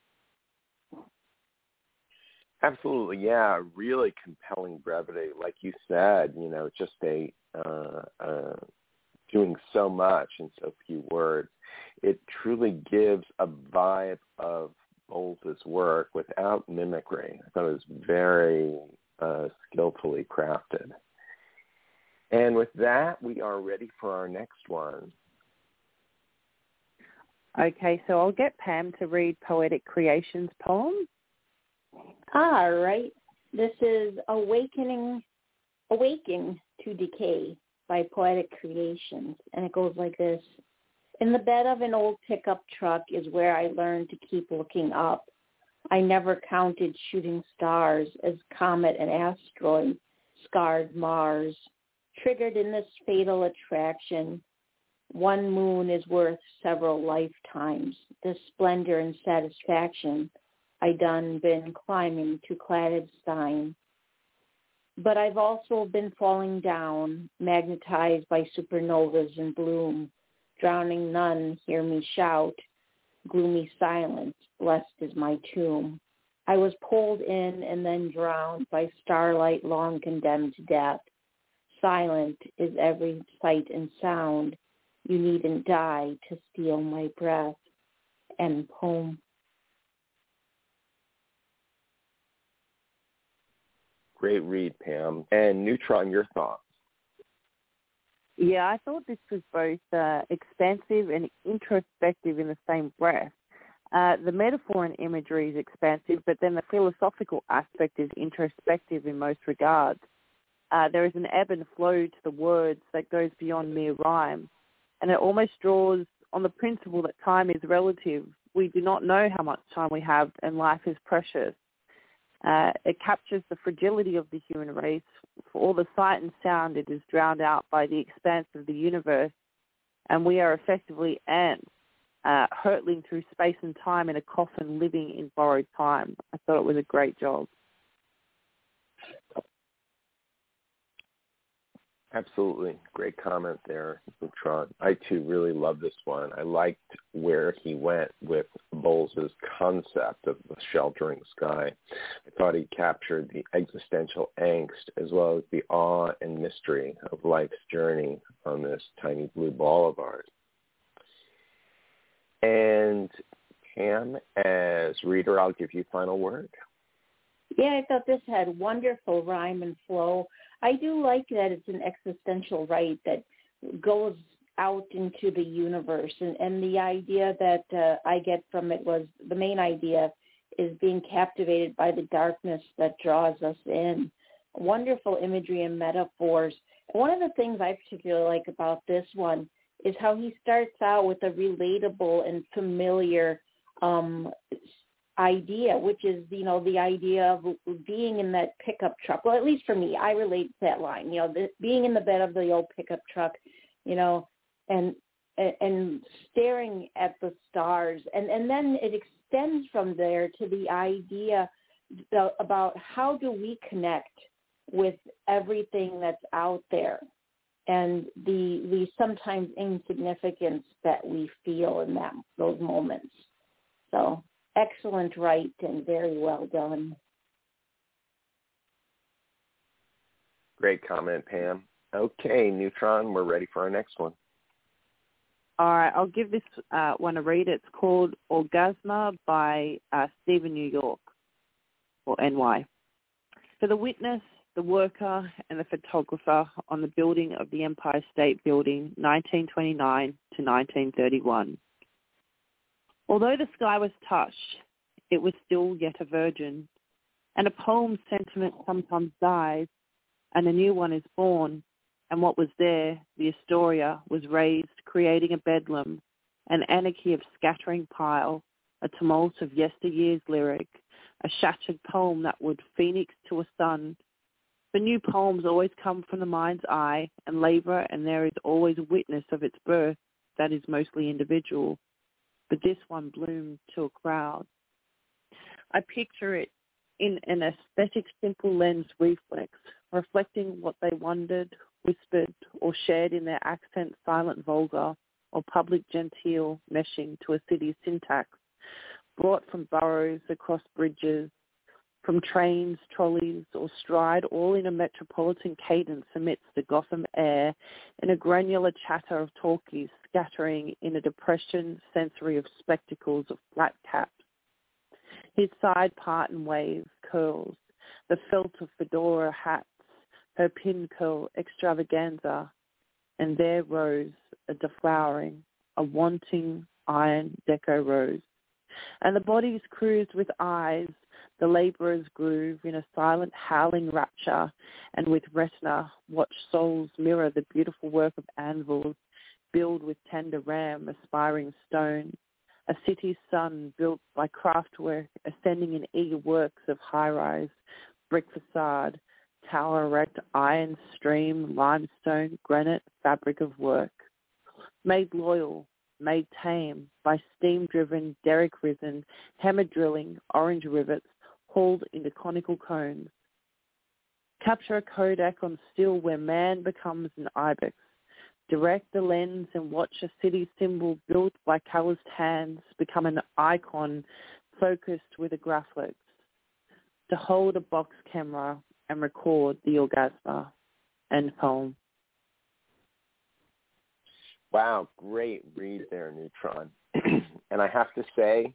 Absolutely, yeah. Really compelling brevity, like you said. You know, just a uh, uh, doing so much in so few words. It truly gives a vibe of Bowles' work without mimicry. I thought it was very uh, skillfully crafted. And with that, we are ready for our next one. Okay, so I'll get Pam to read Poetic Creations poem. All right. This is Awakening, Awaking to Decay by Poetic Creations, and it goes like this. In the bed of an old pickup truck is where I learned to keep looking up. I never counted shooting stars as comet and asteroid scarred Mars. Triggered in this fatal attraction, one moon is worth several lifetimes. This splendor and satisfaction I done been climbing to Clandestine. But I've also been falling down, magnetized by supernovas in bloom. Drowning none hear me shout, gloomy silence, blessed is my tomb. I was pulled in and then drowned by starlight long condemned to death. Silent is every sight and sound. You needn't die to steal my breath. End poem. Great read, Pam. And Neutron, your thoughts? Yeah, I thought this was both uh, expansive and introspective in the same breath. Uh, the metaphor and imagery is expansive, but then the philosophical aspect is introspective in most regards. Uh, there is an ebb and flow to the words that goes beyond mere rhyme, and it almost draws on the principle that time is relative. We do not know how much time we have, and life is precious. Uh, it captures the fragility of the human race. For all the sight and sound, it is drowned out by the expanse of the universe, and we are effectively ants, uh, hurtling through space and time in a coffin living in borrowed time. I thought it was a great job. Absolutely. Great comment there, Neutron. I, too, really love this one. I liked where he went with Bowles' concept of the sheltering sky. I thought he captured the existential angst as well as the awe and mystery of life's journey on this tiny blue ball of ours. And Pam, as reader, I'll give you final word. Yeah, I thought this had wonderful rhyme and flow. I do like that it's an existential right that goes out into the universe. And, and the idea that uh, I get from it was, the main idea is being captivated by the darkness that draws us in. Wonderful imagery and metaphors. And one of the things I particularly like about this one is how he starts out with a relatable and familiar um idea, which is, you know, the idea of being in that pickup truck. Well, at least for me, I relate to that line, you know, the, being in the bed of the old pickup truck, you know, and and staring at the stars. And, and then it extends from there to the idea about how do we connect with everything that's out there and the the sometimes insignificance that we feel in that those moments. So excellent write and very well done. Great comment, Pam. Okay, Neutron, we're ready for our next one. All right, I'll give this uh, one a read. It's called Orgasma by uh, Stephen New York, or N Y. For the witness, the worker, and the photographer on the building of the Empire State Building, nineteen twenty-nine to nineteen thirty-one. Although the sky was touched, it was still yet a virgin, and a poem's sentiment sometimes dies, and a new one is born, and what was there, the Astoria, was raised, creating a bedlam, an anarchy of scattering pile, a tumult of yesteryear's lyric, a shattered poem that would phoenix to a sun. For new poems always come from the mind's eye and labor, and there is always a witness of its birth that is mostly individual. But this one bloomed to a crowd. I picture it in an aesthetic simple lens reflex, reflecting what they wondered, whispered, or shared in their accent silent vulgar or public genteel meshing to a city's syntax, brought from boroughs across bridges, from trains, trolleys, or stride, all in a metropolitan cadence amidst the Gotham air, in a granular chatter of talkies scattering in a depression sensory of spectacles of flat caps. His side part and wave curls, the felt of fedora hats, her pin curl extravaganza, and there rose a deflowering, a wanting iron deco rose. And the bodies cruised with eyes, the labourers groove in a silent howling rapture, and with retina watch souls mirror the beautiful work of anvils, build with tender ram aspiring stone, a city's sun built by craftwork ascending in eager works of high-rise, brick facade, tower erect, iron stream, limestone, granite, fabric of work. Made loyal, made tame, by steam-driven, derrick-risen, hammer-drilling, orange rivets hauled into conical cones. Capture a Kodak on still where man becomes an ibex. Direct the lens and watch a city symbol built by calloused hands become an icon focused with a graphics. To hold a box camera and record the orgasma. End poem. Wow, great read there, Neutron. And I have to say,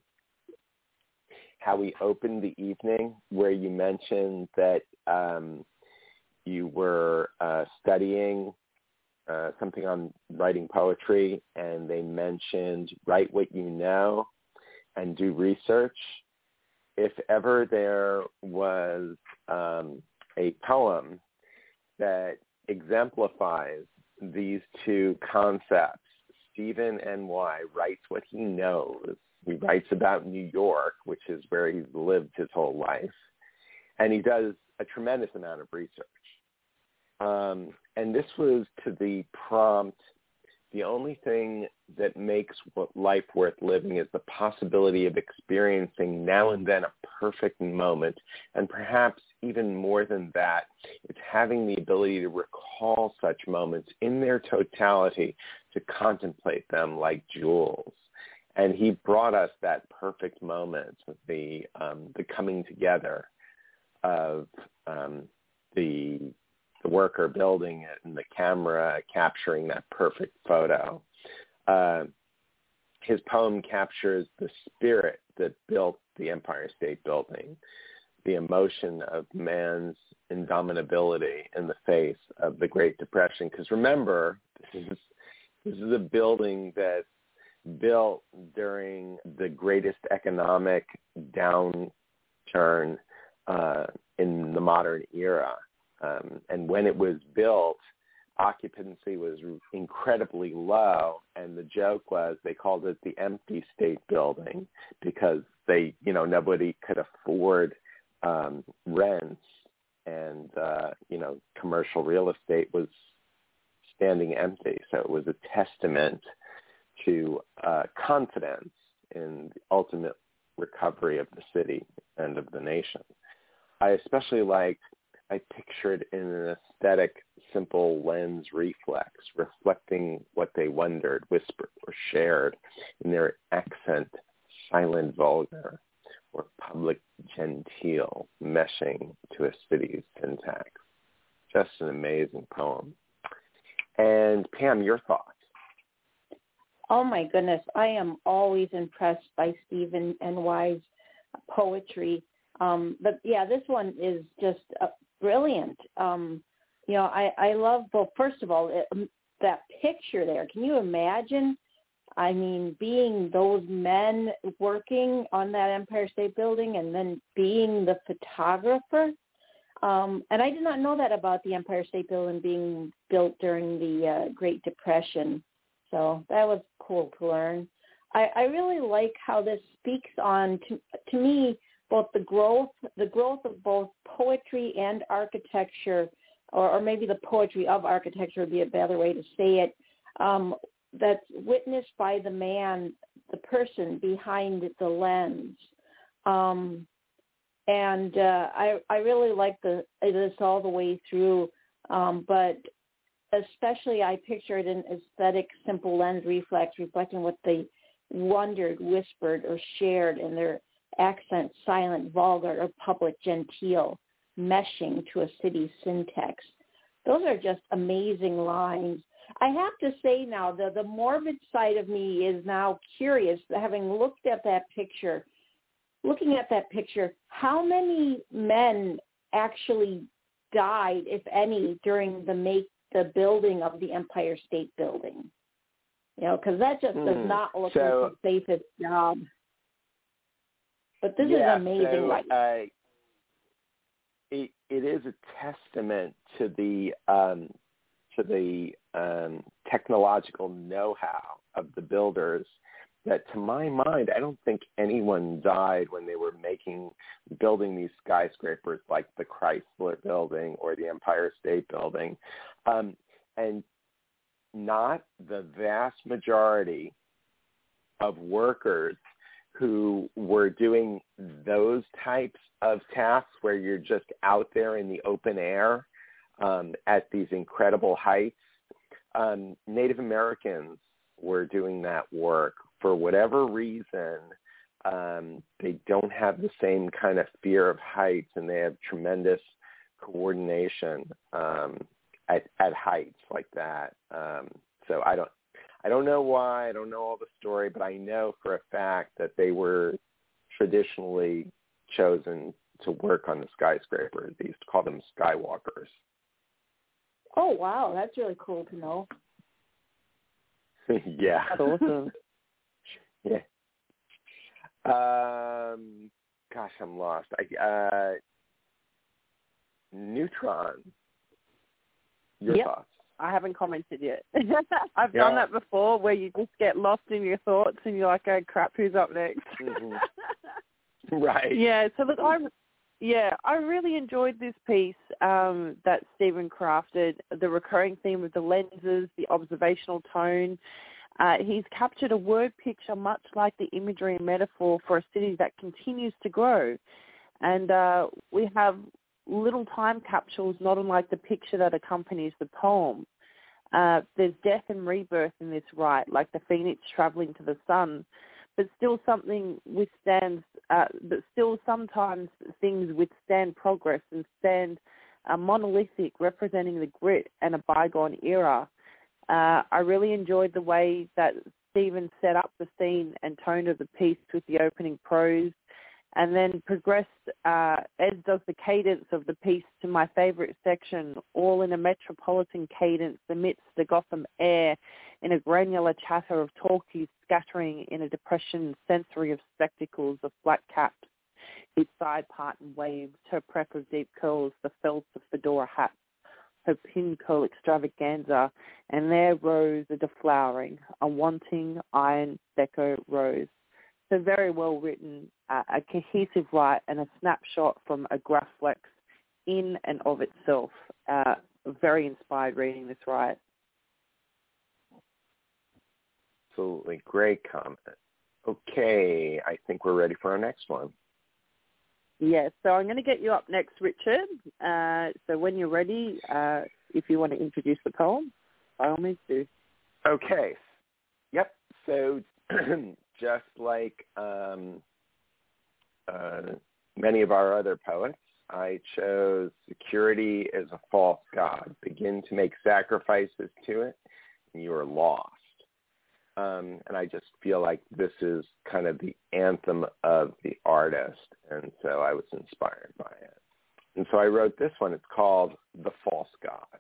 how we opened the evening, where you mentioned that um, you were uh, studying uh, something on writing poetry, and they mentioned write what you know and do research. If ever there was um, a poem that exemplifies these two concepts, Stephen N Y writes what he knows. He writes about New York, which is where he's lived his whole life, and he does a tremendous amount of research. Um, and this was to the prompt, the only thing that makes life worth living is the possibility of experiencing now and then a perfect moment, and perhaps even more than that, it's having the ability to recall such moments in their totality, to contemplate them like jewels. And he brought us that perfect moment, the um, the coming together of um, the the worker building it and the camera capturing that perfect photo. Uh, his poem captures the spirit that built the Empire State Building, the emotion of man's indomitability in the face of the Great Depression. Because remember, this is, this is a building that's built during the greatest economic downturn uh, in the modern era. Um, and when it was built, occupancy was incredibly low, and the joke was they called it the empty state building because they, you know, nobody could afford um, rents, and uh, you know, commercial real estate was standing empty. So it was a testament to uh, confidence in the ultimate recovery of the city and of the nation. I especially liked, I pictured in an aesthetic, simple lens reflex, reflecting what they wondered, whispered, or shared in their accent, silent vulgar, or public genteel, meshing to a city's syntax. Just an amazing poem. And Pam, your thoughts? Oh my goodness, I am always impressed by Stephen N Y's poetry. Um, but yeah, this one is just uh, brilliant. Um, you know, I, I love, well, first of all, it, that picture there. Can you imagine? I mean, being those men working on that Empire State Building and then being the photographer. Um, and I did not know that about the Empire State Building being built during the uh, Great Depression. So that was cool to learn. I, I really like how this speaks on, to, to me, both the growth, the growth of both poetry and architecture, or, or maybe the poetry of architecture would be a better way to say it, um, that's witnessed by the man, the person behind the lens. Um, and uh, I, I really like the this all the way through, um, but especially I pictured an aesthetic, simple lens reflex reflecting what they wondered, whispered, or shared in their accent, silent, vulgar, or public genteel, meshing to a city's syntax. Those are just amazing lines. I have to say now, the, the morbid side of me is now curious, having looked at that picture, looking at that picture, how many men actually died, if any, during the make the building of the Empire State Building? You know, because that just does mm. not look so, like the safest job. But this yeah, is amazing. So, right? uh, it, it is a testament to the um, to the um, technological know-how of the builders that, to my mind, I don't think anyone died when they were making, building these skyscrapers like the Chrysler Building or the Empire State Building. Um, and not the vast majority of workers who were doing those types of tasks where you're just out there in the open air um, at these incredible heights. Um, Native Americans were doing that work. For whatever reason, um, they don't have the same kind of fear of heights, and they have tremendous coordination um, at, at heights like that. Um, so I don't, I don't know why. I don't know all the story, but I know for a fact that they were traditionally chosen to work on the skyscrapers. They used to call them skywalkers. Oh, wow. That's really cool to know. Yeah. That's awesome. Yeah. Um, gosh, I'm lost. I, uh, Neutron. Your yep. thoughts? I haven't commented yet. I've yeah. done that before, where you just get lost in your thoughts and you're like, oh, crap, who's up next? Mm-hmm. Right. Yeah, so look, I, yeah, I really enjoyed this piece um, that Stephen crafted, the recurring theme of the lenses, the observational tone. Uh, he's captured a word picture much like the imagery and metaphor for a city that continues to grow. And uh, we have little time capsules, not unlike the picture that accompanies the poem. Uh, there's death and rebirth in this rite, like the phoenix traveling to the sun, but still something withstands, uh, but still sometimes things withstand progress and stand uh, monolithic, representing the grit and a bygone era. Uh, I really enjoyed the way that Stephen set up the scene and tone of the piece with the opening prose, and then progressed, uh, as does the cadence of the piece, to my favorite section, all in a metropolitan cadence amidst the Gotham air, in a granular chatter of talkies scattering in a depression sensory of spectacles of black caps, his side part and waves, her prep of deep curls, the felts of fedora hats, her pin curl extravaganza, and there rose a deflowering, a wanting iron deco rose. So very well written, uh, a cohesive write, and a snapshot from a Graflex in and of itself. Uh, very inspired reading this write. Absolutely. Great comment. Okay, I think we're ready for our next one. Yes, so I'm going to get you up next, Richard. Uh, so when you're ready, uh, if you want to introduce the poem, by all means do. Okay. Yep. So just like um, uh, many of our other poets, I chose security is a false god. Begin to make sacrifices to it, and you are lost. Um, and I just feel like this is kind of the anthem of the artist, and so I was inspired by it. And so I wrote this one. It's called The False God.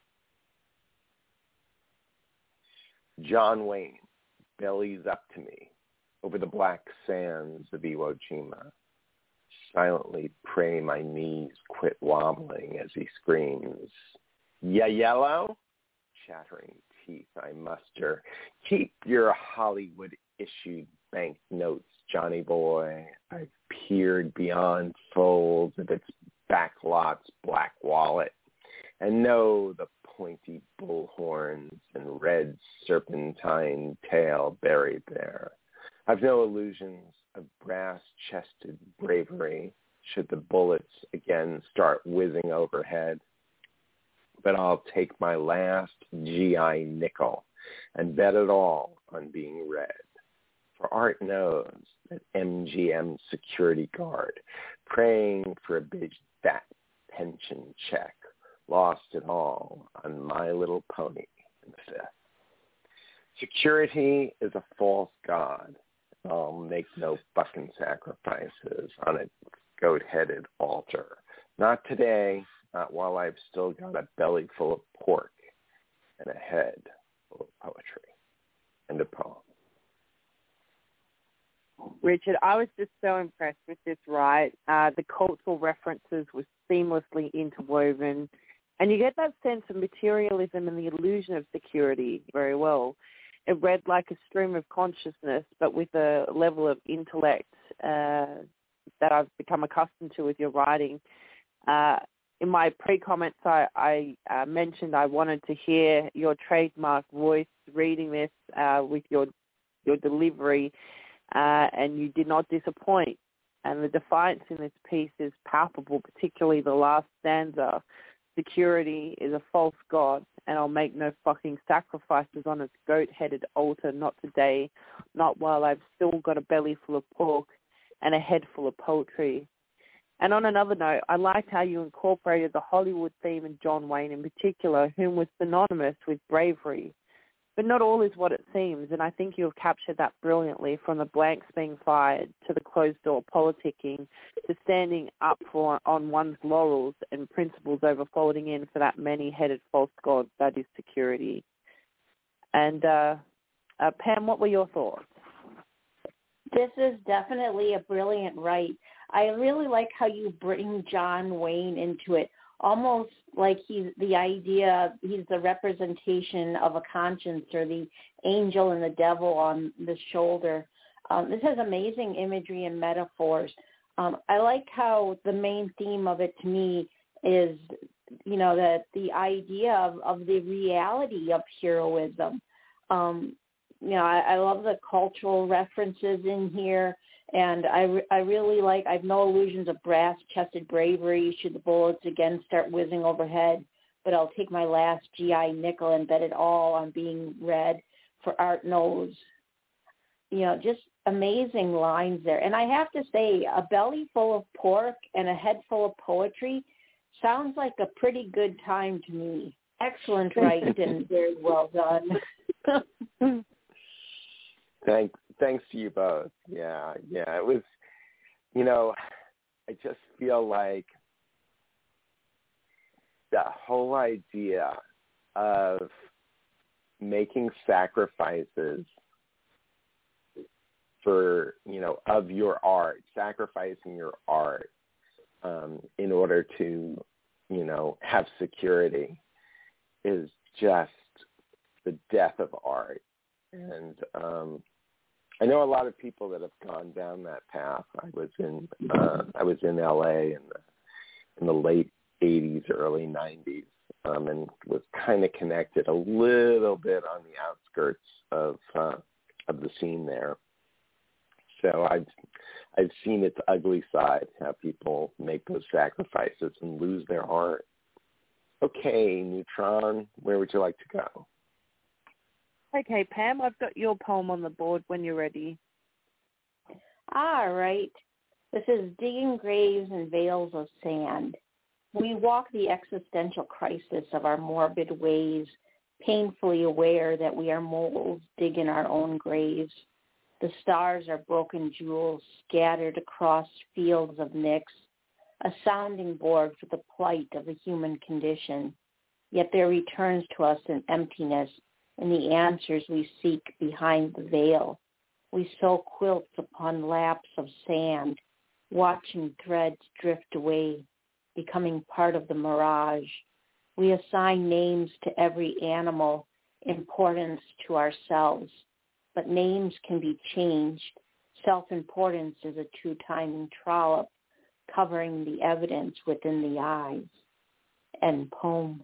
John Wayne bellies up to me over the black sands of Iwo Jima. Silently pray my knees quit wobbling as he screams, "Ya yellow?" Chattering teeth I muster. Keep your Hollywood issued bank notes, Johnny boy. I've peered beyond folds of its backlot's black wallet and know the pointy bullhorns and red serpentine tail buried there. I've no illusions of brass-chested bravery should the bullets again start whizzing overhead. But I'll take my last G I nickel and bet it all on being read. For Art knows that M G M security guard, praying for a big fat pension check, lost it all on My Little Pony in the fifth. Security is a false god. I'll make no fucking sacrifices on a goat-headed altar. Not today, not while I've still got a belly full of pork and a head full of poetry. End of poem. Richard, I was just so impressed with this, right? Uh, the cultural references were seamlessly interwoven, and you get that sense of materialism and the illusion of security very well. It read like a stream of consciousness, but with a level of intellect uh, that I've become accustomed to with your writing. Uh, in my pre-comments, I, I uh, mentioned I wanted to hear your trademark voice reading this uh, with your your delivery, uh, and you did not disappoint. And the defiance in this piece is palpable, particularly the last stanza. Security is a false god, and I'll make no fucking sacrifices on its goat-headed altar, not today, not while I've still got a belly full of pork and a head full of poetry. And on another note, I liked how you incorporated the Hollywood theme in John Wayne in particular, whom was synonymous with bravery. But not all is what it seems, and I think you have captured that brilliantly, from the blanks being fired to the closed-door politicking to standing up for on one's laurels and principles over folding in for that many-headed false god that is security. And uh, uh, Pam, what were your thoughts? This is definitely a brilliant write. I really like how you bring John Wayne into it, almost like he's the idea, he's the representation of a conscience, or the angel and the devil on the shoulder. Um, this has amazing imagery and metaphors. Um, I like how the main theme of it to me is, you know, that the idea of, of the reality of heroism. Um, you know, I, I love the cultural references in here. And I, re- I really like, I have no illusions of brass-chested bravery should the bullets again start whizzing overhead, but I'll take my last G I nickel and bet it all on being read, for Art knows. You know, just amazing lines there. And I have to say, a belly full of pork and a head full of poetry sounds like a pretty good time to me. Excellent write and very well done. Thanks. Thanks to you both. Yeah, yeah. It was, you know, I just feel like the whole idea of making sacrifices for, you know, of your art, sacrificing your art um, in order to, you know, have security is just the death of art. And, um, I know a lot of people that have gone down that path. I was in uh, I was in L A in the in the late eighties, early nineties, um, and was kind of connected a little bit on the outskirts of uh, of the scene there. So I've I've seen its ugly side, how people make those sacrifices and lose their art. Okay, Neutron, where would you like to go? Okay, Pam, I've got your poem on the board when you're ready. All right. This is Digging Graves in Veils of Sand. We walk the existential crisis of our morbid ways, painfully aware that we are moles digging our own graves. The stars are broken jewels scattered across fields of nicks, a sounding board for the plight of the human condition. Yet there returns to us an emptiness and the answers we seek behind the veil. We sew quilts upon laps of sand, watching threads drift away, becoming part of the mirage. We assign names to every animal, importance to ourselves. but names can be changed. Self-importance is a two-timing trollop covering the evidence within the eyes. End poem.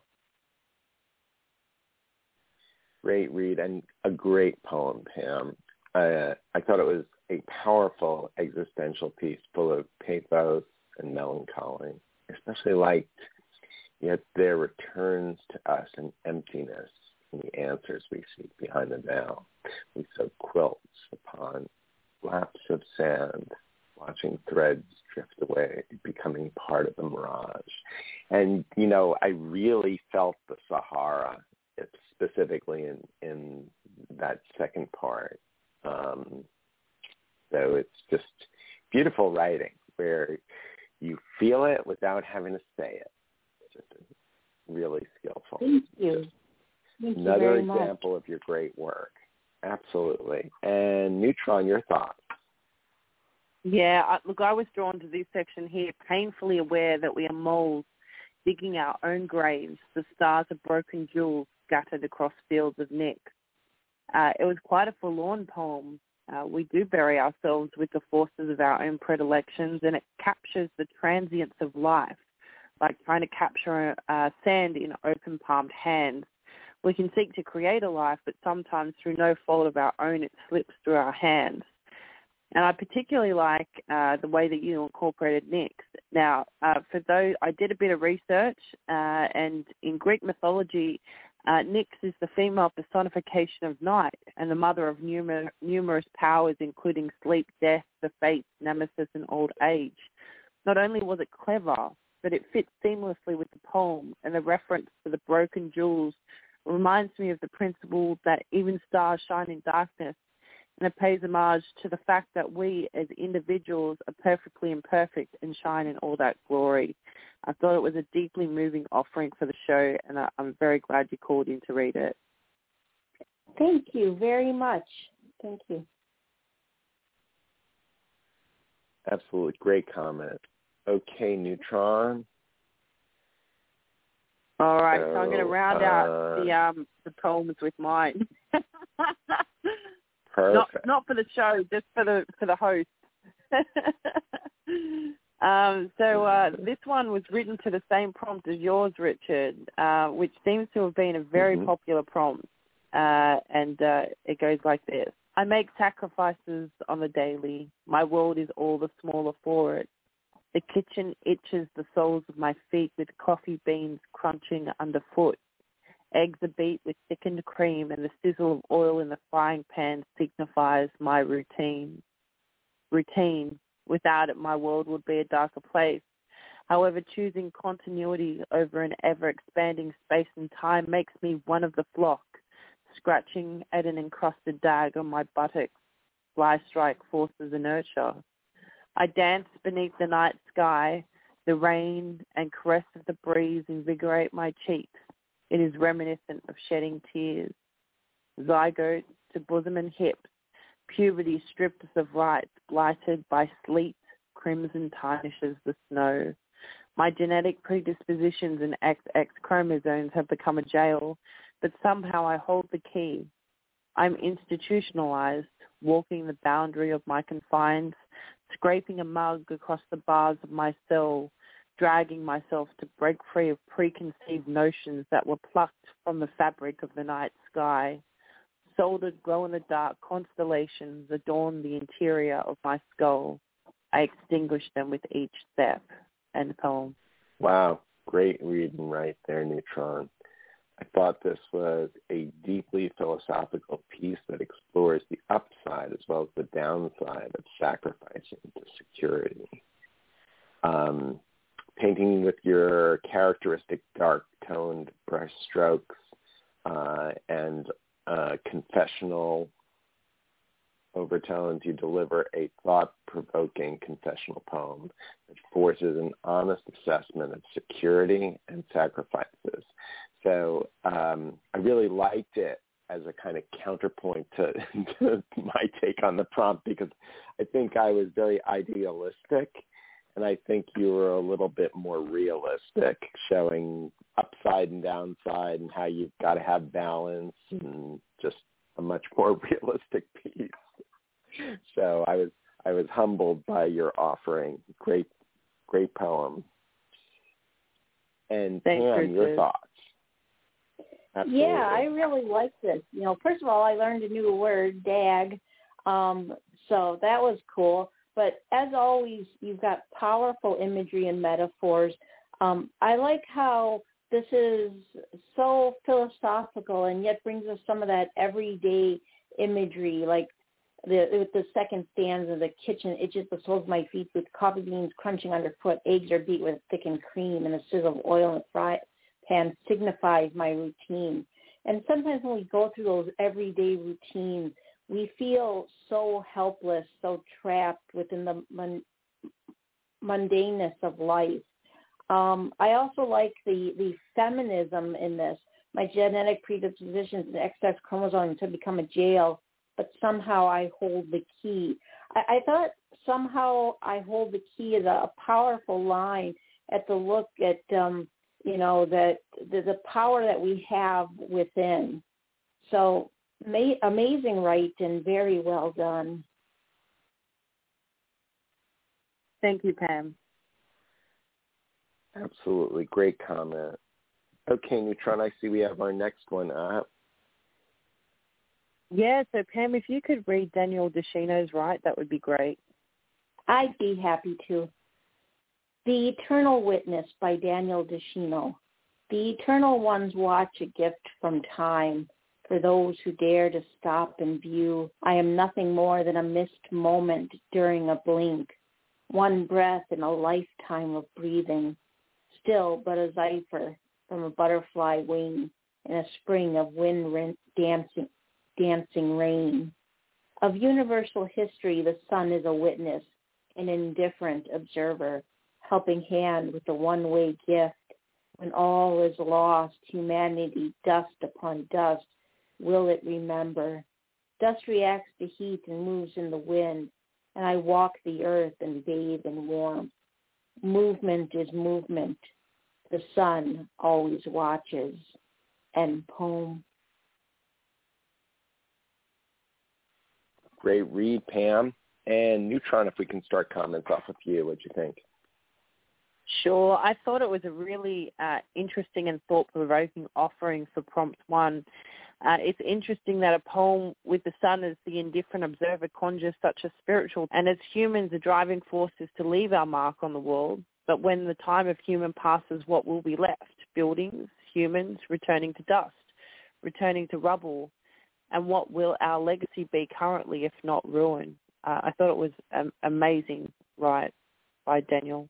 Great read and a great poem, Pam. Uh, I thought it was a powerful existential piece full of pathos and melancholy. Especially liked, yet there returns to us an emptiness in the answers we seek behind the veil. We sew quilts upon laps of sand, watching threads drift away, becoming part of the mirage. And, you know, I really felt the Sahara, specifically in, in that second part. Um, so it's just beautiful writing where you feel it without having to say it. It's just really skillful. Thank you. Thank you Another very example much. of your great work. Absolutely. And Neutron, your thoughts? Yeah, I, look, I was drawn to this section here, painfully aware that we are moles digging our own graves, the stars of broken jewels scattered across fields of Nick. Uh, it was quite a forlorn poem. Uh, we do bury ourselves with the forces of our own predilections, and it captures the transience of life, like trying to capture uh, sand in open-palmed hands. We can seek to create a life, but sometimes through no fault of our own, it slips through our hands. And I particularly like uh, the way that you incorporated Nyx. Now, uh, for those, I did a bit of research, uh, and in Greek mythology, uh, Nyx is the female personification of night and the mother of numer- numerous powers, including sleep, death, the fates, nemesis, and old age. Not only was it clever, but it fits seamlessly with the poem, and the reference to the broken jewels reminds me of the principle that even stars shine in darkness, and it pays homage to the fact that we as individuals are perfectly imperfect and shine in all that glory. I thought it was a deeply moving offering for the show, and I'm very glad you called in to read it. Thank you very much. Thank you. Absolutely. Great comment. Okay, Neutron. All right, so, so I'm going to round uh, out the um the poems with mine. Perfect. Not, not for the show, just for the for the host. um, so uh, this one was written to the same prompt as yours, Richard, uh, which seems to have been a very mm-hmm. popular prompt. Uh, and uh, it goes like this. I make sacrifices on the daily. My world is all the smaller for it. The kitchen itches the soles of my feet with coffee beans crunching underfoot. Eggs are beat with thickened cream, and the sizzle of oil in the frying pan signifies my routine. Routine. Without it, my world would be a darker place. However, choosing continuity over an ever-expanding space and time makes me one of the flock, scratching at an encrusted dag on my buttocks. Fly strike forces inertia. I dance beneath the night sky. The rain and caress of the breeze invigorate my cheeks. It is reminiscent of shedding tears. Zygote to bosom and hips, puberty stripped us of rights, blighted by sleet, crimson tarnishes the snow. My genetic predispositions and X X chromosomes have become a jail, but somehow I hold the key. I'm institutionalized, walking the boundary of my confines, scraping a mug across the bars of my cell, dragging myself to break free of preconceived notions that were plucked from the fabric of the night sky. Soldered glow-in-the-dark constellations adorn the interior of my skull. I extinguish them with each step. End poem. Wow, great reading right there, Neutron. I thought this was a deeply philosophical piece that explores the upside as well as the downside of sacrificing to security. Um, painting with your characteristic dark-toned brush strokes uh, and uh, confessional overtones, you deliver a thought-provoking confessional poem that forces an honest assessment of security and sacrifices. So um, I really liked it as a kind of counterpoint to, to my take on the prompt, because I think I was very idealistic, and I think you were a little bit more realistic, showing upside and downside and how you've got to have balance and just a much more realistic piece. So I was I was humbled by your offering. Great, great poem. And Thanks, Pam, Richard. your thoughts? Absolutely. Yeah, I really like this. You know, first of all, I learned a new word, dag. Um, so that was cool. But as always, you've got powerful imagery and metaphors. Um, I like how this is so philosophical and yet brings us some of that everyday imagery, like the with the second stanza, the kitchen itches the soles of my feet with coffee beans crunching underfoot, eggs are beat with thickened cream, and the sizzle of oil in the fry pan signifies my routine. And sometimes when we go through those everyday routines, we feel so helpless, so trapped within the mun- mundaneness of life. Um, I also like the, the feminism in this. My genetic predispositions and X X chromosome to become a jail, but somehow I hold the key. I, I thought somehow I hold the key is a, a powerful line at the look at, um, you know, that the, the power that we have within. So ma- amazing right and very well done. Thank you, Pam. Absolutely. Great comment. Okay, Neutron, I see we have our next one up. Yeah, so Pam, if you could read Daniel Deschino's Right, that would be great. I'd be happy to. The Eternal Witness by Daniel Deschino. The Eternal Ones watch a gift from time for those who dare to stop and view. I am nothing more than a missed moment during a blink, one breath in a lifetime of breathing, still but a zephyr from a butterfly wing in a spring of wind dancing, dancing rain. Of universal history, the sun is a witness, an indifferent observer, helping hand with the one-way gift. When all is lost, humanity, dust upon dust, will it remember? Dust reacts to heat and moves in the wind, and I walk the earth and bathe in warmth. Movement is movement. The sun always watches. End poem. Great read, Pam. And Neutron, if we can start comments off with you, what do you think? Sure. I thought it was a really uh, interesting and thought-provoking offering for prompt one. Uh, it's interesting that a poem with the sun as the indifferent observer conjures such a spiritual, and as humans, the driving force is to leave our mark on the world. But when the time of human passes, what will be left? Buildings, humans, returning to dust, returning to rubble. And what will our legacy be currently, if not ruin? Uh, I thought it was um, amazing, right, by Daniel.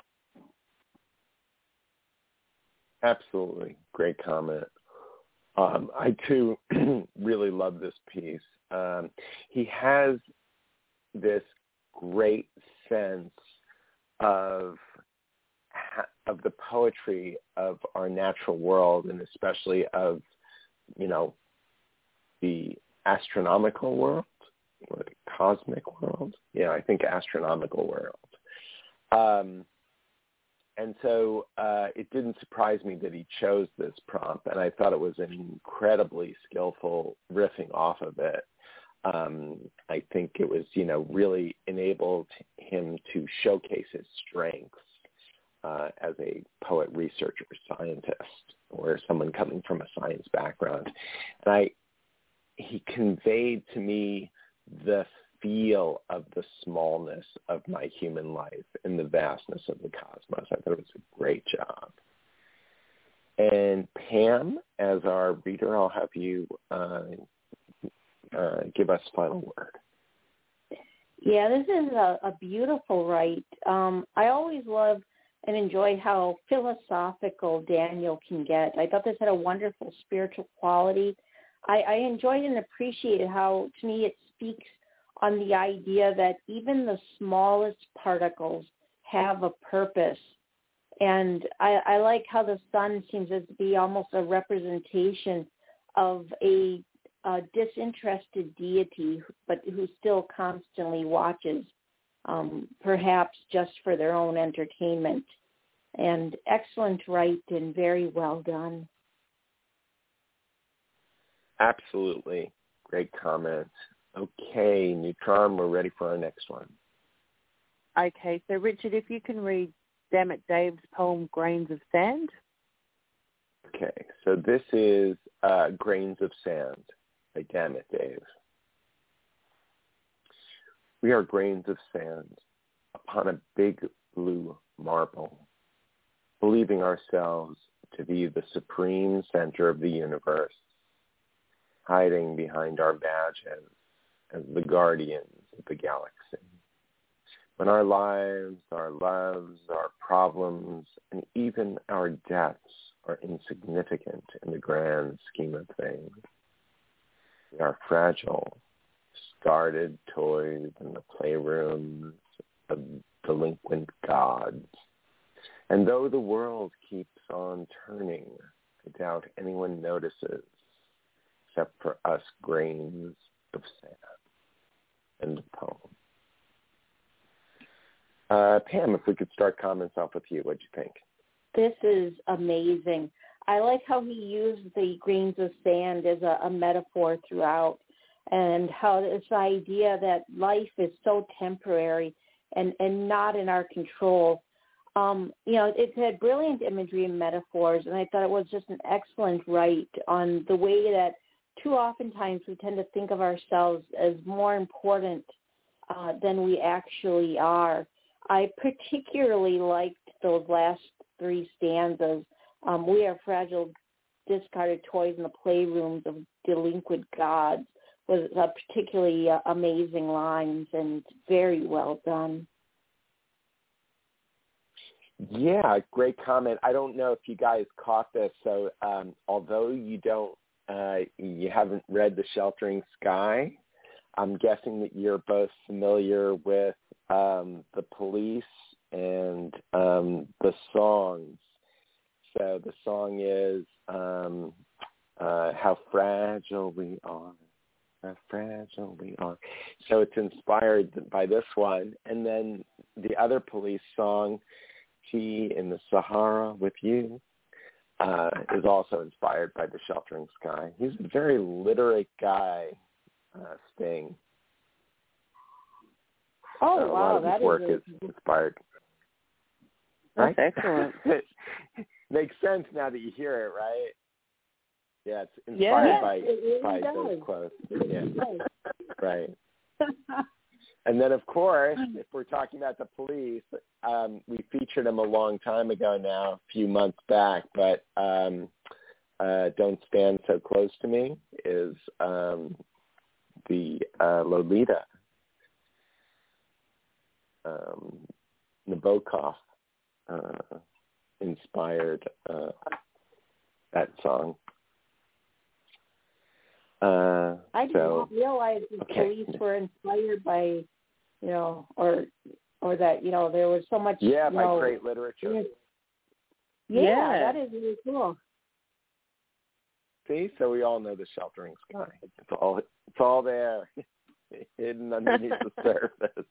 Absolutely. Great comment. Um, I, too, really love this piece. Um, he has this great sense of of the poetry of our natural world, and especially of, you know, the astronomical world, or the cosmic world. Yeah, I think astronomical world. Um, and so uh, it didn't surprise me that he chose this prompt, and I thought it was an incredibly skillful riffing off of it. Um, I think it was, you know, really enabled him to showcase his strengths uh, as a poet, researcher, scientist, or someone coming from a science background. And I, he conveyed to me the feel of the smallness of my human life and the vastness of the cosmos. I thought it was a great job. And Pam, as our reader, I'll have you uh, uh, give us final word. Yeah, this is a, a beautiful write. Um, I always love and enjoy how philosophical Daniel can get. I thought this had a wonderful spiritual quality. I, I enjoyed and appreciated how, to me, it speaks on the idea that even the smallest particles have a purpose. And I, I like how the sun seems to be almost a representation of a, a disinterested deity, but who still constantly watches, um, perhaps just for their own entertainment. And excellent write and very well done. Absolutely. great comment. Okay, Neutron, we're ready for our next one. Okay, so Richard, if you can read Dammit Dave's poem, Grains of Sand. Okay, so this is uh, Grains of Sand by Dammit Dave. We are grains of sand upon a big blue marble, believing ourselves to be the supreme center of the universe, hiding behind our badges as the guardians of the galaxy. When our lives, our loves, our problems, and even our deaths are insignificant in the grand scheme of things. We are fragile, discarded toys in the playrooms of delinquent gods. And though the world keeps on turning, I doubt anyone notices, except for us grains of sand. End of poem. Uh, Pam, if we could start comments off with you, what'd you think? This is amazing. I like how he used the grains of sand as a, a metaphor throughout, and how this idea that life is so temporary and, and not in our control. Um, you know, it had brilliant imagery and metaphors, and I thought it was just an excellent write on the way that too oftentimes we tend to think of ourselves as more important uh, than we actually are. I particularly liked those last three stanzas. Um, we are fragile, discarded toys in the playrooms of delinquent gods. Was uh, particularly uh, amazing lines and very well done. Yeah, great comment. I don't know if you guys caught this. So um, although you don't, uh, you haven't read The Sheltering Sky, I'm guessing that you're both familiar with um, The Police and um, the songs. So the song is um, uh, How Fragile We Are, How Fragile We Are. So it's inspired by this one. And then the other Police song, Tea in the Sahara with You, uh, is also inspired by The Sheltering Sky. He's a very literate guy, uh, Sting. Oh, so wow. A lot of his that work is, is inspired. That's Right? excellent. Makes sense now that you hear it, right? Yeah, it's inspired Yeah, by, it really by does. those quotes. Yeah. Right. Right. And then, of course, if we're talking about The Police, um, we featured him a long time ago now, a few months back, but um, uh, Don't Stand So Close to Me is um, the uh, Lolita, um, Nabokov uh, inspired uh, that song. Uh, I did so, not realize the okay. police were inspired by, you know, or or that, you know, there was so much. Yeah, you by know, great literature. Yeah, Yeah. that is really cool. See, so we all know The Sheltering Sky. It's all it's all there, hidden underneath the surface.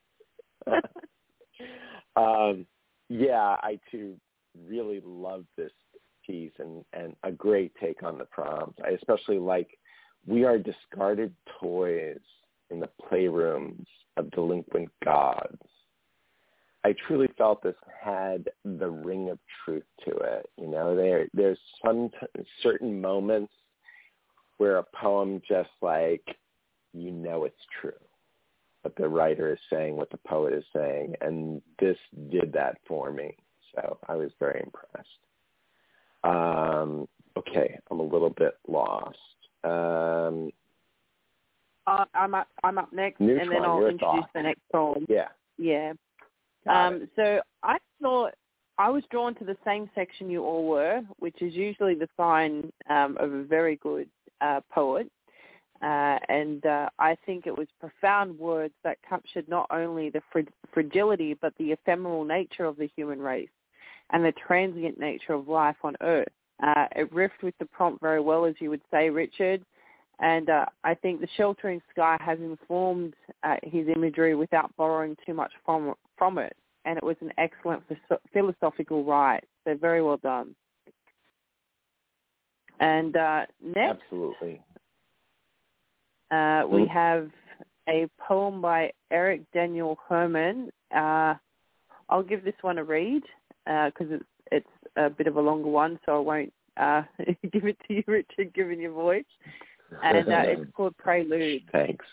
um, yeah, I too really love this piece and, and a great take on the prompt. I especially like, we are discarded toys in the playrooms of delinquent gods. I truly felt this had the ring of truth to it. You know, there there's some t- certain moments where a poem just like, you know it's true, what the writer is saying, what the poet is saying, and this did that for me. So I was very impressed. Um, okay, I'm a little bit lost. Um, Uh, I'm up. I'm up next, Neutron, and then I'll your introduce thoughts. the next poem. Yeah. Yeah. Got Um, it. so I thought I was drawn to the same section you all were, which is usually the sign um, of a very good uh, poet. Uh, and uh, I think it was profound words that captured not only the fr- fragility but the ephemeral nature of the human race and the transient nature of life on Earth. Uh, it riffed with the prompt very well, as you would say, Richard. And uh, I think The Sheltering Sky has informed uh, his imagery without borrowing too much from from it. And it was an excellent philosophical write. So very well done. And uh, next, Absolutely. Uh, we have a poem by Eric Daniel Herman. Uh, I'll give this one a read because uh, it's, it's a bit of a longer one, so I won't uh, give it to you, Richard, given your voice. And uh, it's called Prelude. Thanks.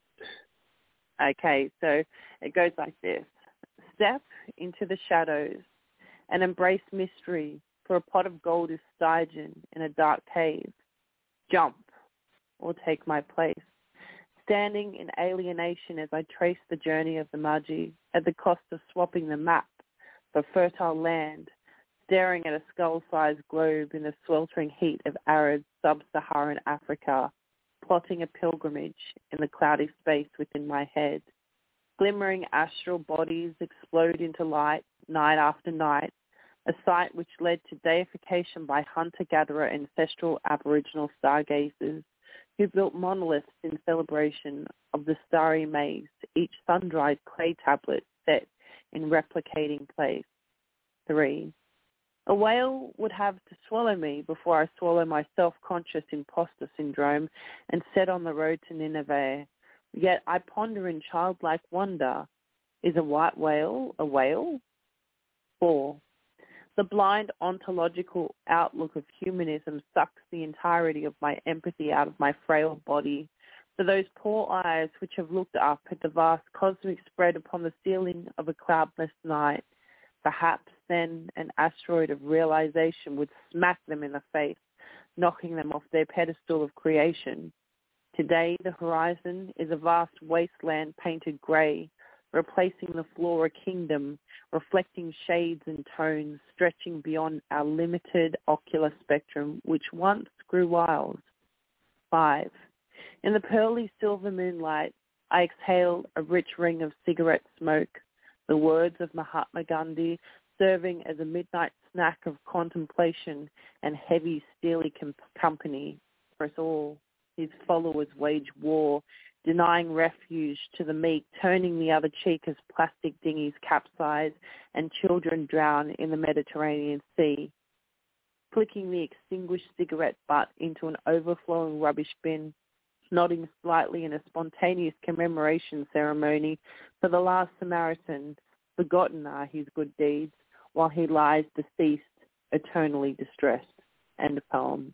Okay, so it goes like this. Step into the shadows and embrace mystery, for a pot of gold is Stygian in a dark cave. Jump or take my place, standing in alienation as I trace the journey of the Magi at the cost of swapping the map for fertile land, staring at a skull-sized globe in the sweltering heat of arid sub-Saharan Africa, plotting a pilgrimage in the cloudy space within my head. Glimmering astral bodies explode into light night after night, a sight which led to deification by hunter-gatherer ancestral Aboriginal stargazers who built monoliths in celebration of the starry maze, each sun-dried clay tablet set in replicating place. Three. A whale would have to swallow me before I swallow my self-conscious imposter syndrome and set on the road to Nineveh. Yet I ponder in childlike wonder, is a white whale a whale? Four. The blind ontological outlook of humanism sucks the entirety of my empathy out of my frail body. For those poor eyes which have looked up at the vast cosmic spread upon the ceiling of a cloudless night, perhaps then an asteroid of realization would smack them in the face, knocking them off their pedestal of creation. Today, the horizon is a vast wasteland painted grey, replacing the flora kingdom, reflecting shades and tones stretching beyond our limited ocular spectrum, which once grew wild. Five. In the pearly silver moonlight, I exhaled a rich ring of cigarette smoke, the words of Mahatma Gandhi serving as a midnight snack of contemplation and heavy, steely com- company for us all. His followers wage war, denying refuge to the meek, turning the other cheek as plastic dinghies capsize and children drown in the Mediterranean Sea. Flicking the extinguished cigarette butt into an overflowing rubbish bin, nodding slightly in a spontaneous commemoration ceremony for the last Samaritan, forgotten are his good deeds, while he lies deceased, eternally distressed. End of poem.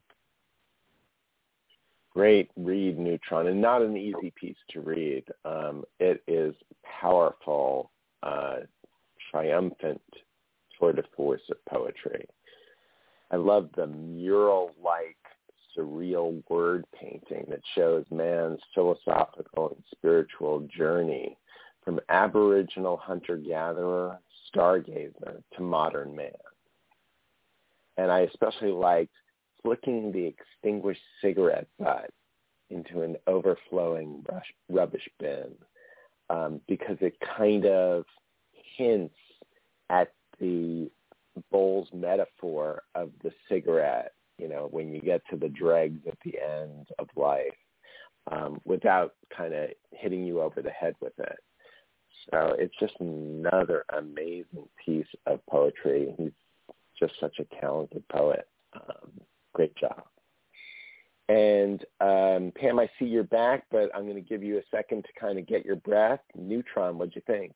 Great read, Neutron, and not an easy piece to read. Um, it is powerful, uh, triumphant tour de force of poetry. I love the mural-like, surreal word painting that shows man's philosophical and spiritual journey from Aboriginal hunter-gatherer, stargazer, to modern man. And I especially liked flicking the extinguished cigarette butt into an overflowing rush, rubbish bin um, because it kind of hints at the Bowles metaphor of the cigarette, you know, when you get to the dregs at the end of life, um, without kind of hitting you over the head with it. So it's just another amazing piece of poetry. He's just such a talented poet. Um, great job. And um, Pam, I see you're back, but I'm going to give you a second to kind of get your breath. Neutron, what'd you think?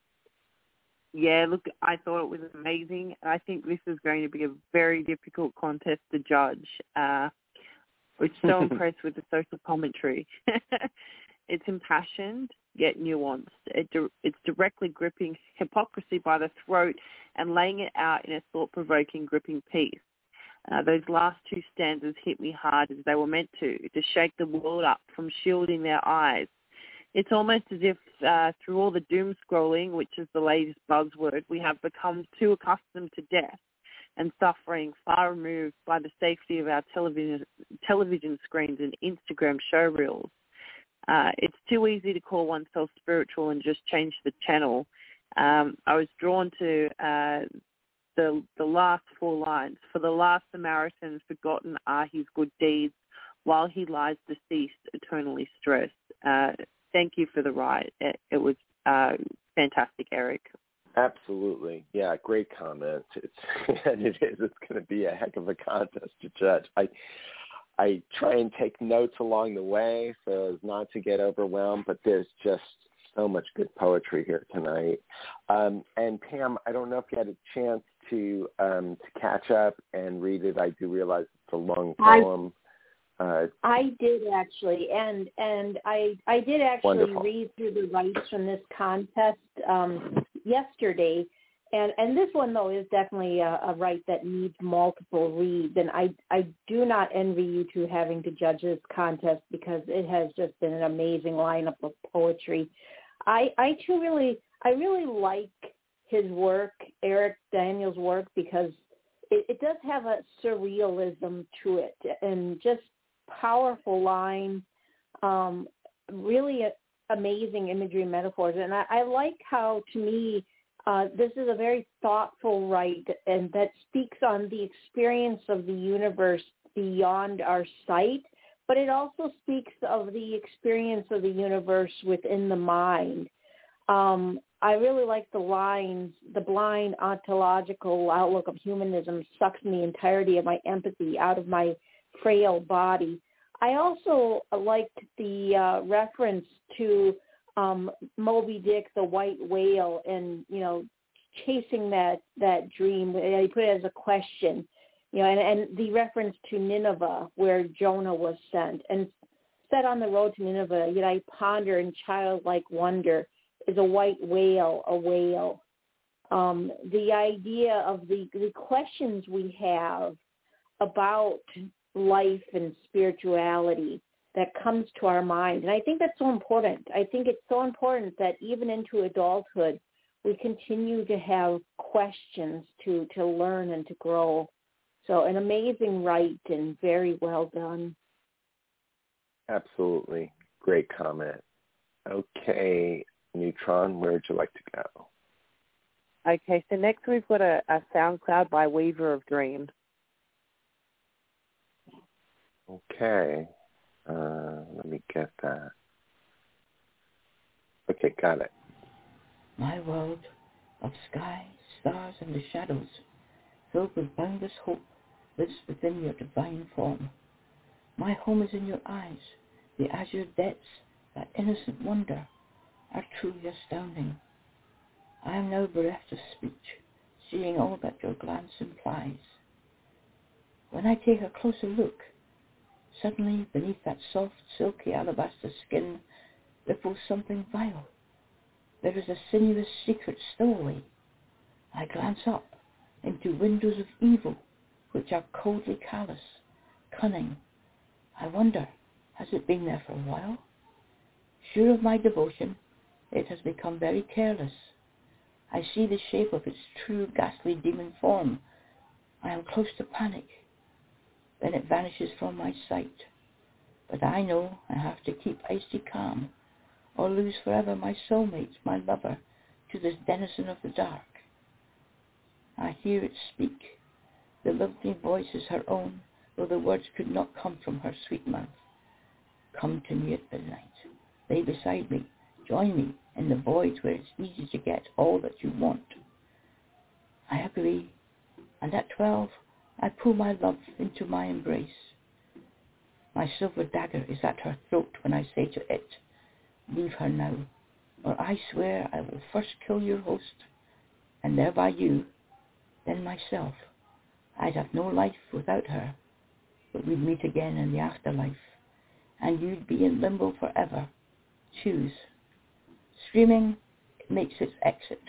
Yeah, look, I thought it was amazing. I think this is going to be a very difficult contest to judge. Uh, we're so impressed with the social commentary. It's impassioned, yet nuanced. It di- it's directly gripping hypocrisy by the throat and laying it out in a thought-provoking, gripping piece. Uh, those last two stanzas hit me hard as they were meant to, to shake the world up from shielding their eyes. It's almost as if uh, through all the doom scrolling, which is the latest buzzword, we have become too accustomed to death and suffering, far removed by the safety of our television television screens and Instagram show reels. Uh, it's too easy to call oneself spiritual and just change the channel. Um, I was drawn to uh, the the last four lines. For the last Samaritan, forgotten are his good deeds, while he lies deceased, eternally stressed. Uh, thank you for the ride. It, it was uh, fantastic, Eric. Absolutely. Yeah, great comment. It's, and it is. It's going to be a heck of a contest to judge. I I try and take notes along the way so as not to get overwhelmed, but there's just so much good poetry here tonight. Um, and Pam, I don't know if you had a chance to um, to catch up and read it. I do realize it's a long poem. I, uh, I did actually, and and I I did actually Wonderful. read through the rights from this contest um, yesterday. And and this one, though, is definitely a, a right that needs multiple reads. And I, I do not envy you two having to judge this contest because it has just been an amazing lineup of poetry. I, I too really, I really like his work, Eric Daniels' work, because it, it does have a surrealism to it and just powerful lines, um, really amazing imagery and metaphors. And I, I like how, to me, Uh, this is a very thoughtful right, and that speaks on the experience of the universe beyond our sight, but it also speaks of the experience of the universe within the mind. Um, I really like the lines, the blind ontological outlook of humanism sucks the entirety of my empathy out of my frail body. I also liked the uh, reference to Um, Moby Dick, the white whale, and, you know, chasing that, that dream. He put it as a question, you know, and, and the reference to Nineveh, where Jonah was sent. And set on the road to Nineveh, yet I ponder in childlike wonder, is a white whale a whale? Um, the idea of the, the questions we have about life and spirituality that comes to our mind. And I think that's so important. I think it's so important that even into adulthood, we continue to have questions to, to learn and to grow. So an amazing right and very well done. Absolutely. Great comment. Okay, Neutron, where would you like to go? Okay, so next we've got a, a SoundCloud by Weaver of Dreams. Okay. Uh, let me get that. Okay, got it. My world of sky, stars, and the shadows, filled with boundless hope, lives within your divine form. My home is in your eyes. The azure depths, that innocent wonder, are truly astounding. I am now bereft of speech, seeing all that your glance implies. When I take a closer look, suddenly, beneath that soft, silky alabaster skin, ripples something vile. There is a sinuous secret stowaway. I glance up into windows of evil, which are coldly callous, cunning. I wonder, has it been there for a while? Sure of my devotion, it has become very careless. I see the shape of its true ghastly demon form. I am close to panic. Then it vanishes from my sight. But I know I have to keep icy calm, or lose forever my soulmate, my lover, to this denizen of the dark. I hear it speak. The lovely voice is her own, though the words could not come from her sweet mouth. Come to me at midnight. Lay beside me. Join me in the void where it's easy to get all that you want. I agree, and at twelve, I pull my love into my embrace. My silver dagger is at her throat when I say to it, leave her now, or I swear I will first kill your host, and thereby you, then myself. I'd have no life without her, but we'd meet again in the afterlife, and you'd be in limbo forever. Choose. Screaming, it makes its exit.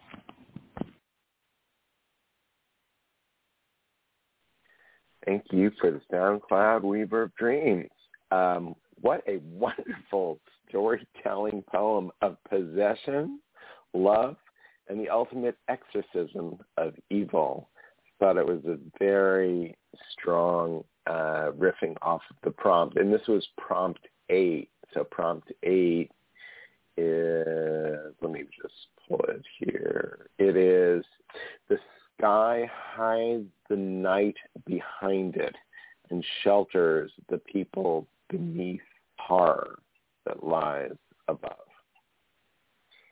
Thank you for the SoundCloud Weaver of Dreams. Um, what a wonderful storytelling poem of possession, love, and the ultimate exorcism of evil. I thought it was a very strong uh, riffing off of the prompt. And this was prompt eight. So prompt eight is, let me just pull it here. It is, the sky hides the night behind it and shelters the people beneath horror that lies above.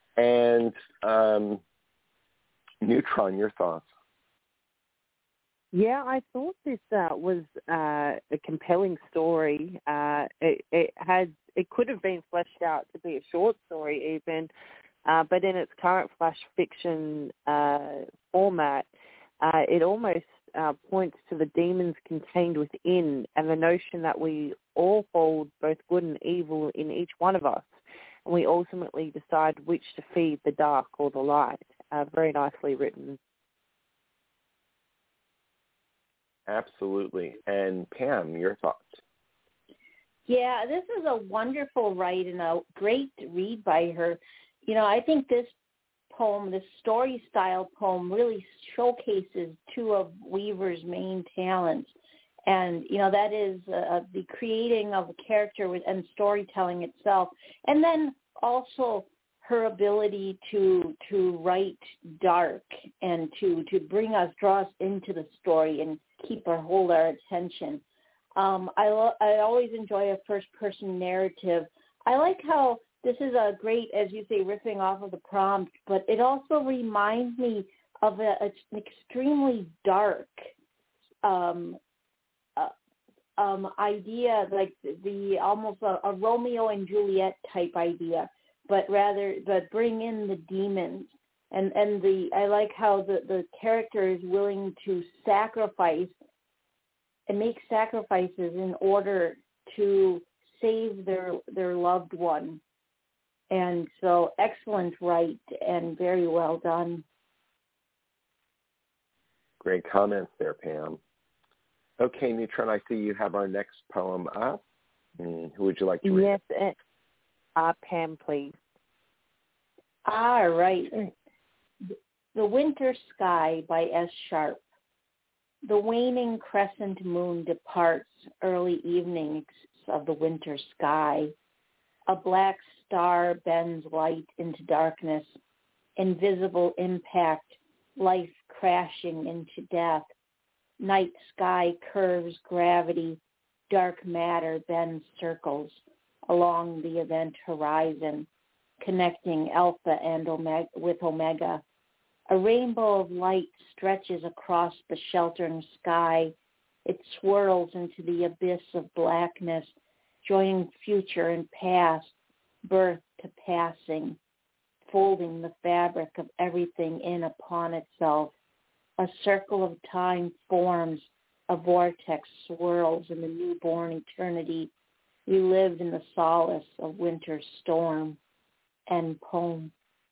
And um, Neutron, your thoughts? Yeah, I thought this uh, was uh, a compelling story. Uh, it, it had it could have been fleshed out to be a short story even, uh, but in its current flash fiction uh, format, uh, it almost uh, points to the demons contained within and the notion that we all hold both good and evil in each one of us, and we ultimately decide which to feed, the dark or the light. Uh, very nicely written. Absolutely. And Pam, your thoughts? Yeah, this is a wonderful write and a great read by her. You know, I think this poem, this story-style poem, really showcases two of Weaver's main talents. And, you know, that is uh, the creating of a character with, and storytelling itself. And then also her ability to to write dark and to, to bring us, draw us into the story and keep or hold our attention. Um, I, lo- I always enjoy a first-person narrative. I like how this is a great, as you say, riffing off of the prompt, but it also reminds me of a, an extremely dark um, uh, um, idea, like the, the almost a, a Romeo and Juliet type idea, but rather, but bring in the demons. And and the I like how the, the character is willing to sacrifice and make sacrifices in order to save their their loved one. And so excellent write and very well done. Great comments there, Pam. Okay, Neutron, I see you have our next poem up. Mm, who would you like to read? Yes, uh, Pam, please. All right. The Winter Sky by S. Sharp. The waning crescent moon departs early evenings of the winter sky. A black star bends light into darkness, invisible impact, life crashing into death. Night sky curves gravity, dark matter bends circles along the event horizon, connecting Alpha and Omega with Omega. A rainbow of light stretches across the sheltering sky. It swirls into the abyss of blackness, joining future and past, birth to passing, folding the fabric of everything in upon itself. A circle of time forms, a vortex swirls in the newborn eternity. We lived in the solace of winter's storm. End poem.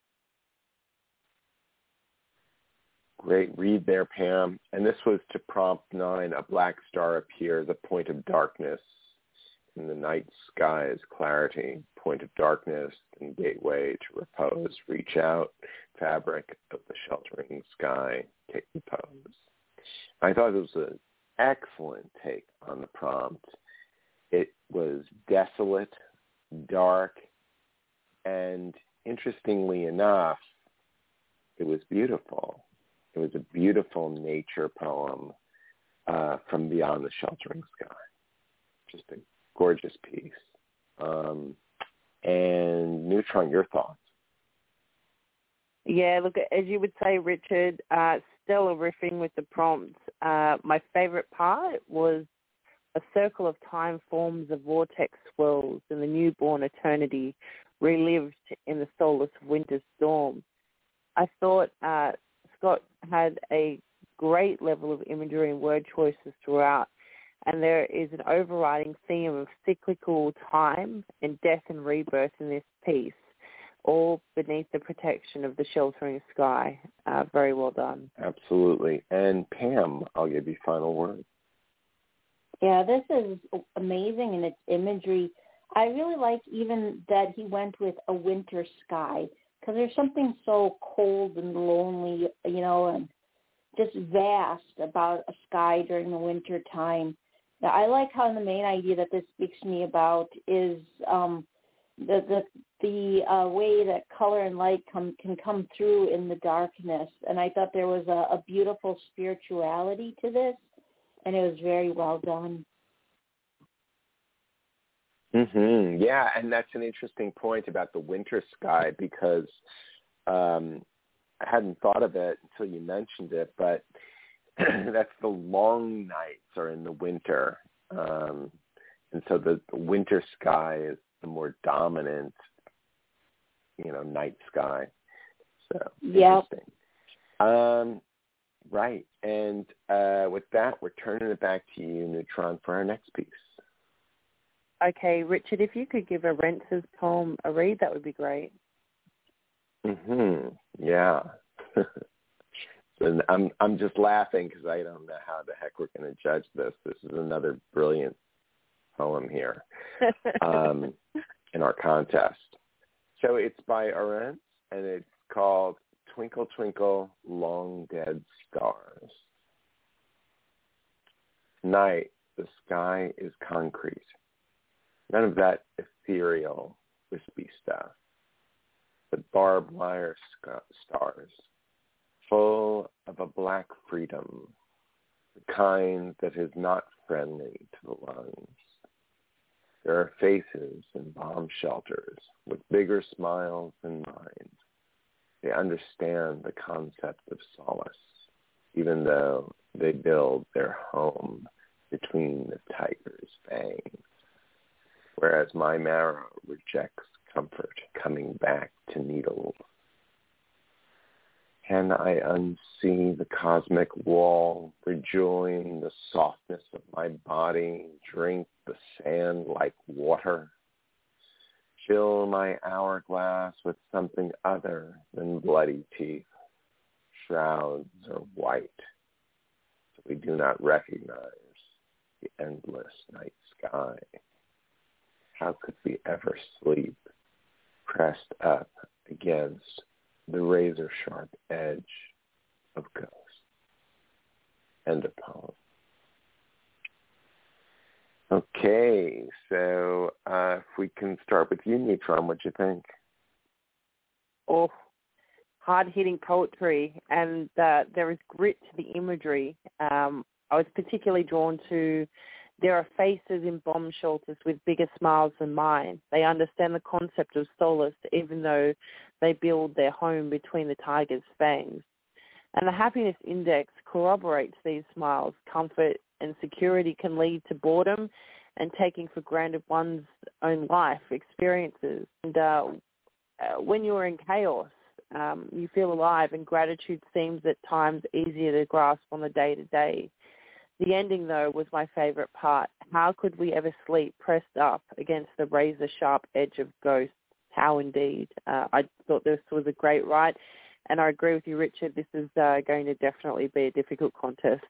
Great read there, Pam. And this was to prompt nine. A black star appears, a point of darkness. In the night sky is clarity, point of darkness and gateway to repose. Reach out, fabric of the sheltering sky, take repose. I thought it was an excellent take on the prompt. It was desolate, dark, and interestingly enough, it was beautiful. It was a beautiful nature poem uh, from beyond the sheltering sky. Just a gorgeous piece. Um, and Neutron, your thoughts? Yeah, look, as you would say, Richard, uh, stellar riffing with the prompts. Uh, my favorite part was a circle of time forms a vortex swirls in the newborn eternity, relived in the solace of winter's storm. I thought uh, Scott had a great level of imagery and word choices throughout, and there is an overriding theme of cyclical time and death and rebirth in this piece, all beneath the protection of the sheltering sky. Uh, very well done. Absolutely. And Pam, I'll give you final word. Yeah, this is amazing in its imagery. I really like even that he went with a winter sky, because there's something so cold and lonely, you know, and just vast about a sky during the winter time. Now, I like how the main idea that this speaks to me about is um, the the the uh, way that color and light come can come through in the darkness. And I thought there was a, a beautiful spirituality to this, and it was very well done. Mm-hmm. Yeah, and that's an interesting point about the winter sky, because um, I hadn't thought of it until you mentioned it, but that's the long nights are in the winter. Um, and so the, the winter sky is the more dominant, you know, night sky. So, yep. interesting. Um, right. And uh, with that, we're turning it back to you, Neutron, for our next piece. Okay, Richard, if you could give Arentz's poem a read, that would be great. Mm-hmm. Yeah. And I'm I'm just laughing because I don't know how the heck we're going to judge this. This is another brilliant poem here um, in our contest. So it's by Arentz, and it's called Twinkle, Twinkle, Long Dead Stars. Tonight, the sky is concrete. None of that ethereal, wispy stuff, but barbed wire sc- stars, full of a black freedom, the kind that is not friendly to the lungs. There are faces in bomb shelters with bigger smiles than mine. They understand the concept of solace, even though they build their home between the tiger's fangs. Whereas my marrow rejects comfort coming back to needles. Can I unsee the cosmic wall, rejoin the softness of my body, drink the sand like water, fill my hourglass with something other than bloody teeth? Shrouds are white, so we do not recognize the endless night sky. How could we ever sleep pressed up against the razor-sharp edge of ghost? End of poem. Okay, so uh, if we can start with you, Neutron, what do you think? Oh, hard-hitting poetry, and uh, there is grit to the imagery. Um, I was particularly drawn to there are faces in bomb shelters with bigger smiles than mine. They understand the concept of solace, even though they build their home between the tiger's fangs. And the happiness index corroborates these smiles. Comfort and security can lead to boredom and taking for granted one's own life experiences. And uh, when you're in chaos, um, you feel alive, and gratitude seems at times easier to grasp on the day-to-day. The ending, though, was my favorite part. How could we ever sleep pressed up against the razor-sharp edge of ghosts? How indeed. Uh, I thought this was a great write, and I agree with you, Richard. This is uh, going to definitely be a difficult contest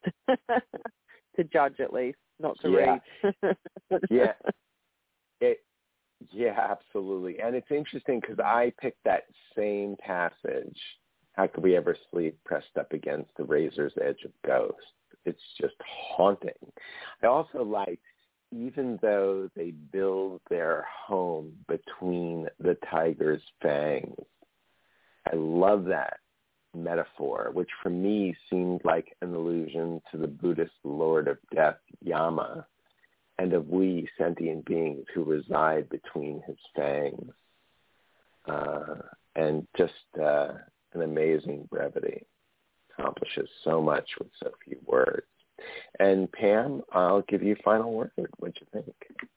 to judge, at least, not to yeah. read. yeah. It, yeah, absolutely. And it's interesting because I picked that same passage. How could we ever sleep pressed up against the razor's edge of ghosts? It's just haunting. I also like, even though they build their home between the tiger's fangs, I love that metaphor, which for me seemed like an allusion to the Buddhist Lord of Death, Yama, and of we sentient beings who reside between his fangs. Uh, and just uh, an amazing brevity. Accomplishes so much with so few words. And Pam, I'll give you final word. What do you think?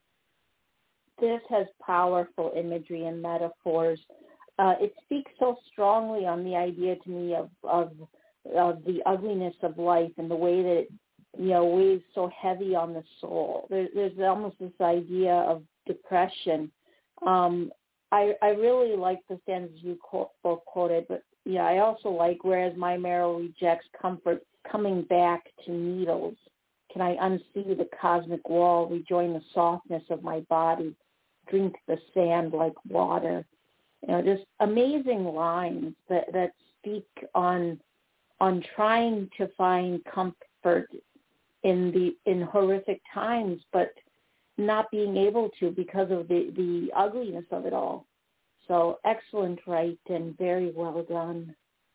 This has powerful imagery and metaphors. Uh, it speaks so strongly on the idea to me of, of of the ugliness of life and the way that it, you know, weighs so heavy on the soul. There, there's almost this idea of depression. Um, I, I really like the stanzas you quote, both quoted, but yeah, I also like, whereas my marrow rejects comfort coming back to needles, can I unsee the cosmic wall, rejoin the softness of my body, drink the sand like water. You know, just amazing lines that, that speak on on trying to find comfort in the in horrific times, but not being able to because of the, the ugliness of it all. So excellent write and very well done.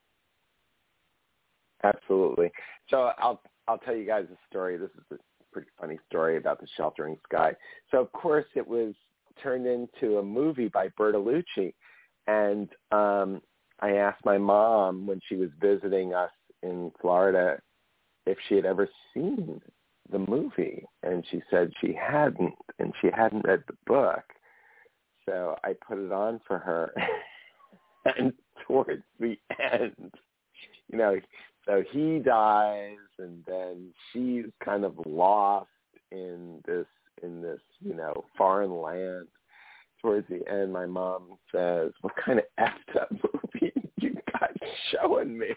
Absolutely. So I'll I'll tell you guys a story. This is a pretty funny story about the sheltering sky. So of course it was turned into a movie by Bertolucci, and um, I asked my mom when she was visiting us in Florida if she had ever seen the movie, and she said she hadn't, and she hadn't read the book. So I put it on for her, and towards the end, you know, so he dies, and then she's kind of lost in this, in this, you know, foreign land. Towards the end, my mom says, "What kind of effed up movie you guys showing me?"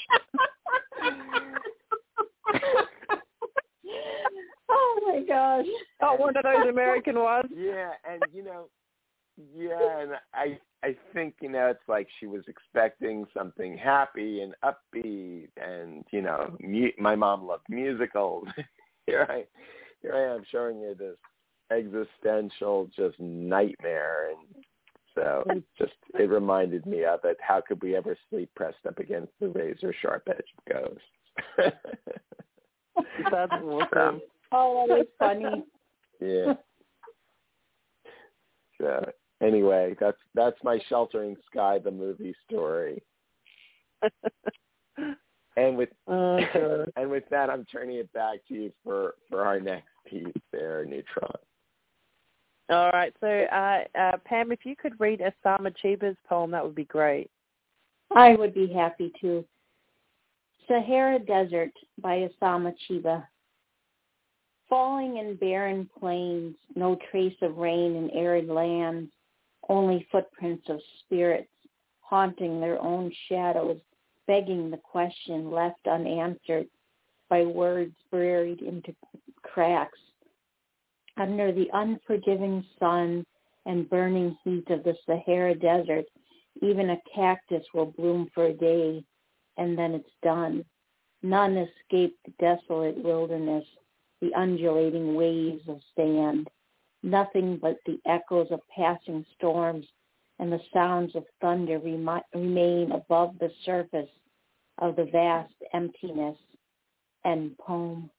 Oh my gosh! Oh, one of those American ones. Yeah, and you know, yeah, and I, I think you know, it's like she was expecting something happy and upbeat, and you know, mu- my mom loved musicals. here I, here I am showing her this existential just nightmare, and so it just it reminded me of it. How could we ever sleep pressed up against the razor sharp edge of ghosts? That's awesome. Oh, that is funny. Yeah. So anyway, that's that's my Sheltering Sky, the movie story. And with oh, and with that, I'm turning it back to you for, for our next piece there, Neutron. All right. So, uh, uh, Pam, if you could read Osama Chiba's poem, that would be great. I would be happy to. Sahara Desert by Osama Chiba. Falling in barren plains, no trace of rain in arid lands, only footprints of spirits haunting their own shadows, begging the question left unanswered by words buried into cracks. Under the unforgiving sun and burning heat of the Sahara Desert, even a cactus will bloom for a day, and then it's done. None escape the desolate wilderness, the undulating waves of sand. Nothing but the echoes of passing storms and the sounds of thunder remi- remain above the surface of the vast emptiness. End poem.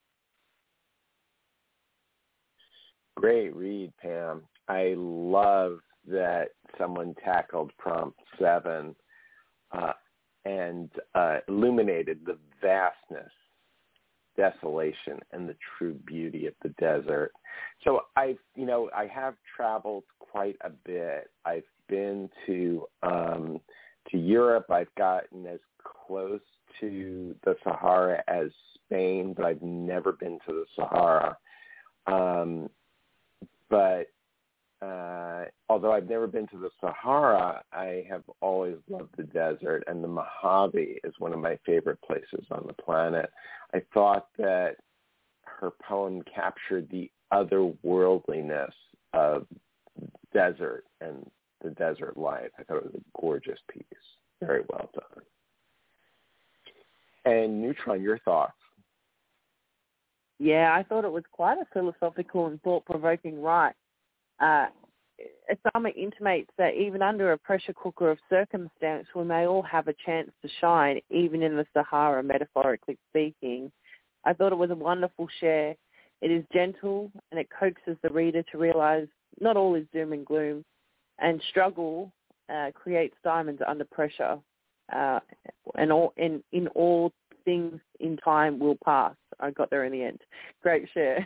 Great read, Pam. I love that someone tackled prompt seven uh, and uh, illuminated the vastness, desolation, and the true beauty of the desert. So I've, you know, I have traveled quite a bit. I've been to um, to Europe. I've gotten as close to the Sahara as Spain, but I've never been to the Sahara. Um, but uh, although I've never been to the Sahara, I have always loved the desert, and the Mojave is one of my favorite places on the planet. I thought that her poem captured the otherworldliness of desert and the desert life. I thought it was a gorgeous piece. Very well done. And Neutron, your thoughts? Yeah, I thought it was quite a philosophical and thought-provoking write. Uh, Osama intimates that even under a pressure cooker of circumstance, we may all have a chance to shine, even in the Sahara, metaphorically speaking. I thought it was a wonderful share. It is gentle, and it coaxes the reader to realize not all is doom and gloom, and struggle uh, creates diamonds under pressure, uh, and all, in, in all things in time will pass. I got there in the end. Great share.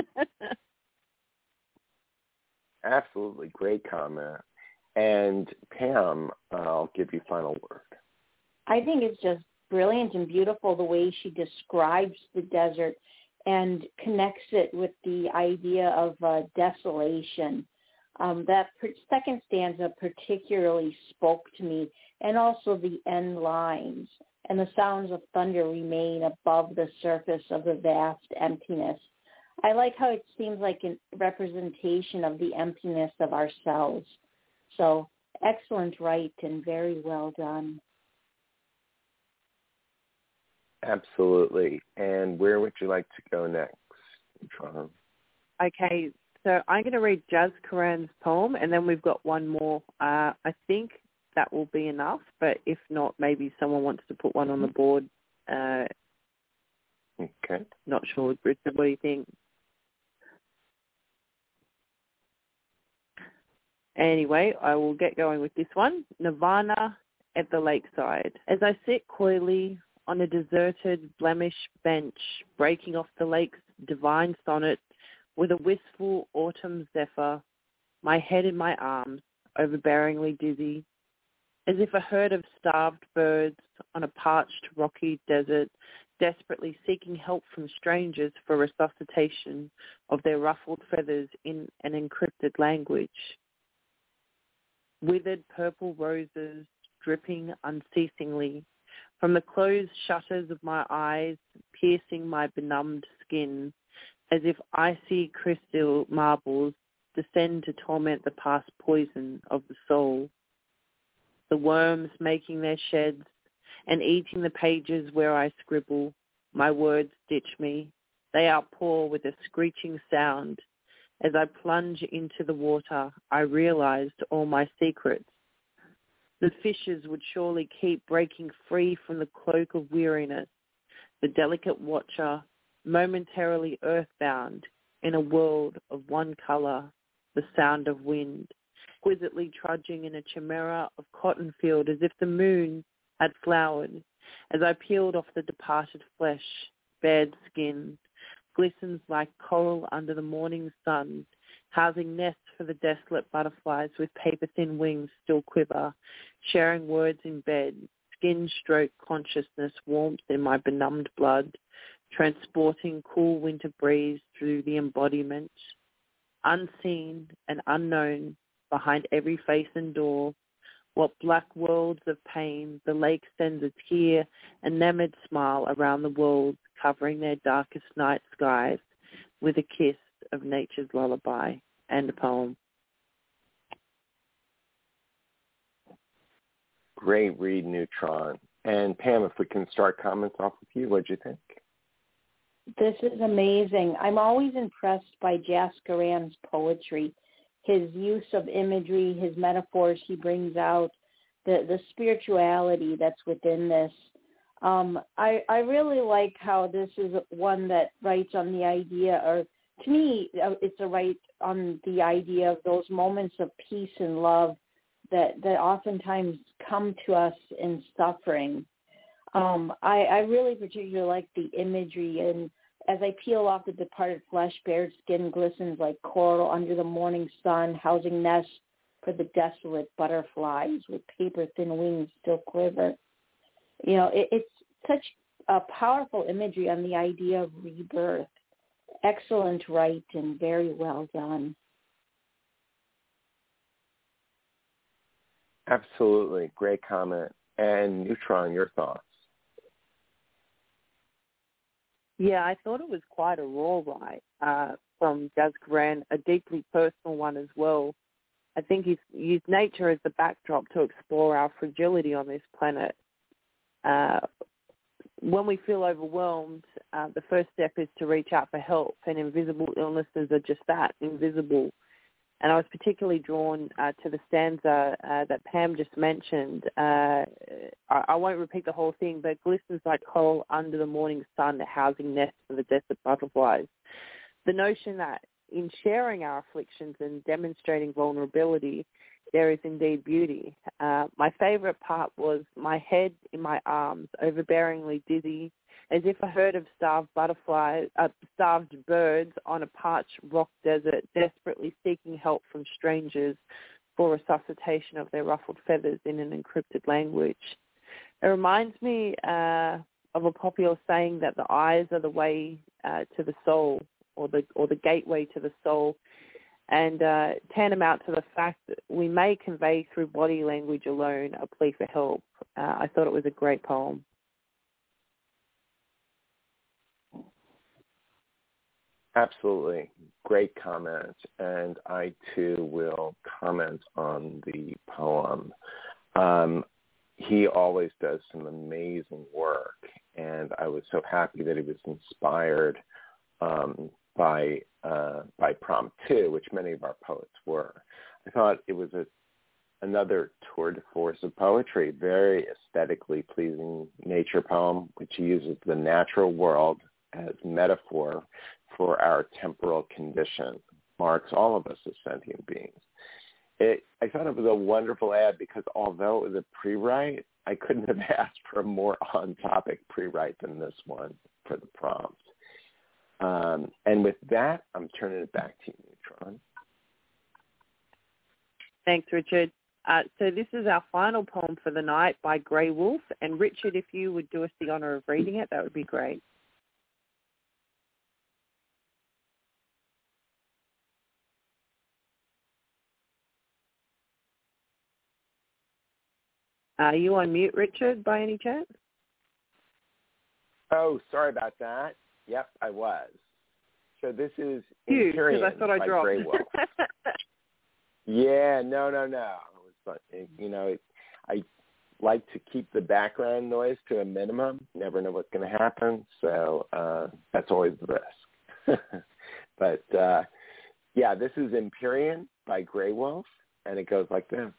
Absolutely. Great comment. And Pam, I'll give you final word. I think it's just brilliant and beautiful the way she describes the desert and connects it with the idea of uh, desolation. Um, that per- second stanza particularly spoke to me, and also the end lines. And the sounds of thunder remain above the surface of the vast emptiness. I like how it seems like a representation of the emptiness of ourselves. So excellent write and very well done. Absolutely. And where would you like to go next, Neutron? Okay, so I'm going to read Jazz Karan's poem, and then we've got one more. Uh, I think that will be enough, but if not, maybe someone wants to put one on the board. Uh, okay. Not sure, Richard, what do you think? Anyway, I will get going with this one. Nirvana at the Lakeside. As I sit coyly on a deserted, blemished bench, breaking off the lake's divine sonnet with a wistful autumn zephyr, my head in my arms, overbearingly dizzy, as if a herd of starved birds on a parched, rocky desert, desperately seeking help from strangers for resuscitation of their ruffled feathers in an encrypted language. Withered purple roses dripping unceasingly from the closed shutters of my eyes, piercing my benumbed skin, as if icy crystal marbles descend to torment the past poison of the soul. The worms making their sheds and eating the pages where I scribble, my words ditch me. They outpour with a screeching sound. As I plunge into the water, I realized all my secrets. The fishes would surely keep breaking free from the cloak of weariness, the delicate watcher, momentarily earthbound in a world of one color, the sound of wind, exquisitely trudging in a chimera of cotton field as if the moon had flowered. As I peeled off the departed flesh, bared skin, glistens like coral under the morning sun, housing nests for the desolate butterflies with paper-thin wings still quiver, sharing words in bed, skin-stroke consciousness warmth in my benumbed blood, transporting cool winter breeze through the embodiment. Unseen and unknown, behind every face and door, what black worlds of pain, the lake sends a tear, enamored smile around the world, covering their darkest night skies with a kiss of nature's lullaby. And a poem. Great read, Neutron. And Pam, if we can start comments off with you, what'd you think? This is amazing. I'm always impressed by Jaskaran's poetry, his use of imagery, his metaphors he brings out, the, the spirituality that's within this. Um, I, I really like how this is one that writes on the idea, or to me, it's a write on the idea of those moments of peace and love that, that oftentimes come to us in suffering. Um, I, I really particularly like the imagery, and as I peel off the departed flesh, bared skin glistens like coral under the morning sun, housing nests for the desolate butterflies with paper-thin wings still quiver. You know, it, it's such a powerful imagery on the idea of rebirth. Excellent write and very well done. Absolutely. Great comment. And Neutron, your thoughts? Yeah, I thought it was quite a raw write uh, from Jaskaran, a deeply personal one as well. I think he's used nature as the backdrop to explore our fragility on this planet. Uh, when we feel overwhelmed, uh, the first step is to reach out for help, and invisible illnesses are just that, invisible. And I was particularly drawn uh, to the stanza uh, that Pam just mentioned. Uh, I, I won't repeat the whole thing, but glistens like coral under the morning sun, housing nests for the desert butterflies. The notion that in sharing our afflictions and demonstrating vulnerability, there is indeed beauty. Uh, my favorite part was my head in my arms, overbearingly dizzy, as if a herd of starved butterflies, uh, starved birds on a parched rock desert, desperately seeking help from strangers for resuscitation of their ruffled feathers in an encrypted language. It reminds me uh, of a popular saying that the eyes are the way uh, to the soul, or the or the gateway to the soul, and uh, tantamount to the fact that we may convey through body language alone a plea for help. Uh, I thought it was a great poem. Absolutely. Great comment. And I, too, will comment on the poem. Um, he always does some amazing work, and I was so happy that he was inspired um, by uh, by Prompt two, which many of our poets were. I thought it was a, another tour de force of poetry, very aesthetically pleasing nature poem, which uses the natural world as metaphor for our temporal condition, marks all of us as sentient beings. it, I thought it was a wonderful ad because although it was a pre-write, I couldn't have asked for a more on-topic pre-write than this one for the prompt. Um, and with that, I'm turning it back to you, Neutron. Thanks, Richard. Uh, so this is our final poem for the night by Grey Wolf. And Richard, if you would do us the honor of reading it, that would be great. Are you on mute, Richard, by any chance? Oh, sorry about that. Yep, I was. So this is You, Imperium because I thought I by dropped. Grey Wolf. Yeah, no, no, no. It was, you know, it, I like to keep the background noise to a minimum. Never know what's going to happen, so uh, that's always the risk. But, uh, yeah, this is Imperium by Grey Wolf, and it goes like this.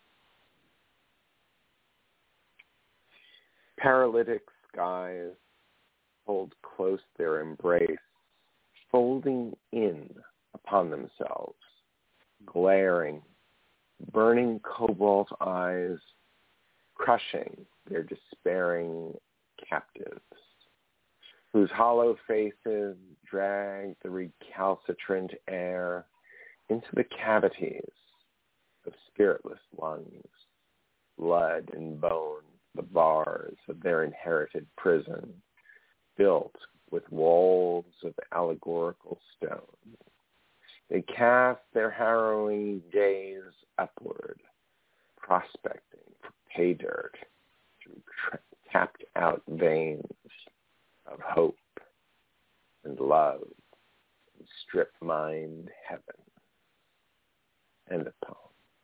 Paralytic skies hold close their embrace, folding in upon themselves, glaring, burning cobalt eyes, crushing their despairing captives, whose hollow faces drag the recalcitrant air into the cavities of spiritless lungs, blood and bone, the bars of their inherited prison, built with walls of allegorical stone. They cast their harrowing gaze upward, prospecting for pay dirt through tra- tapped out veins of hope and love and strip-mined heaven. End of poem.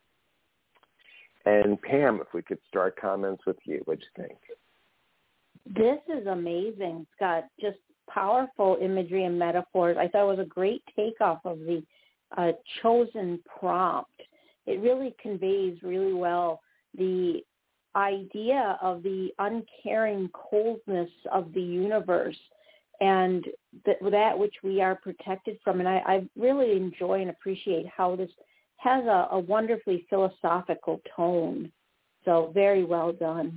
And Pam, if we could start comments with you, what'd you think? This is amazing. It's got just powerful imagery and metaphors. I thought it was a great takeoff of the uh, chosen prompt. It really conveys really well the idea of the uncaring coldness of the universe and that, that which we are protected from. And I, I really enjoy and appreciate how this has a, a wonderfully philosophical tone. So very well done.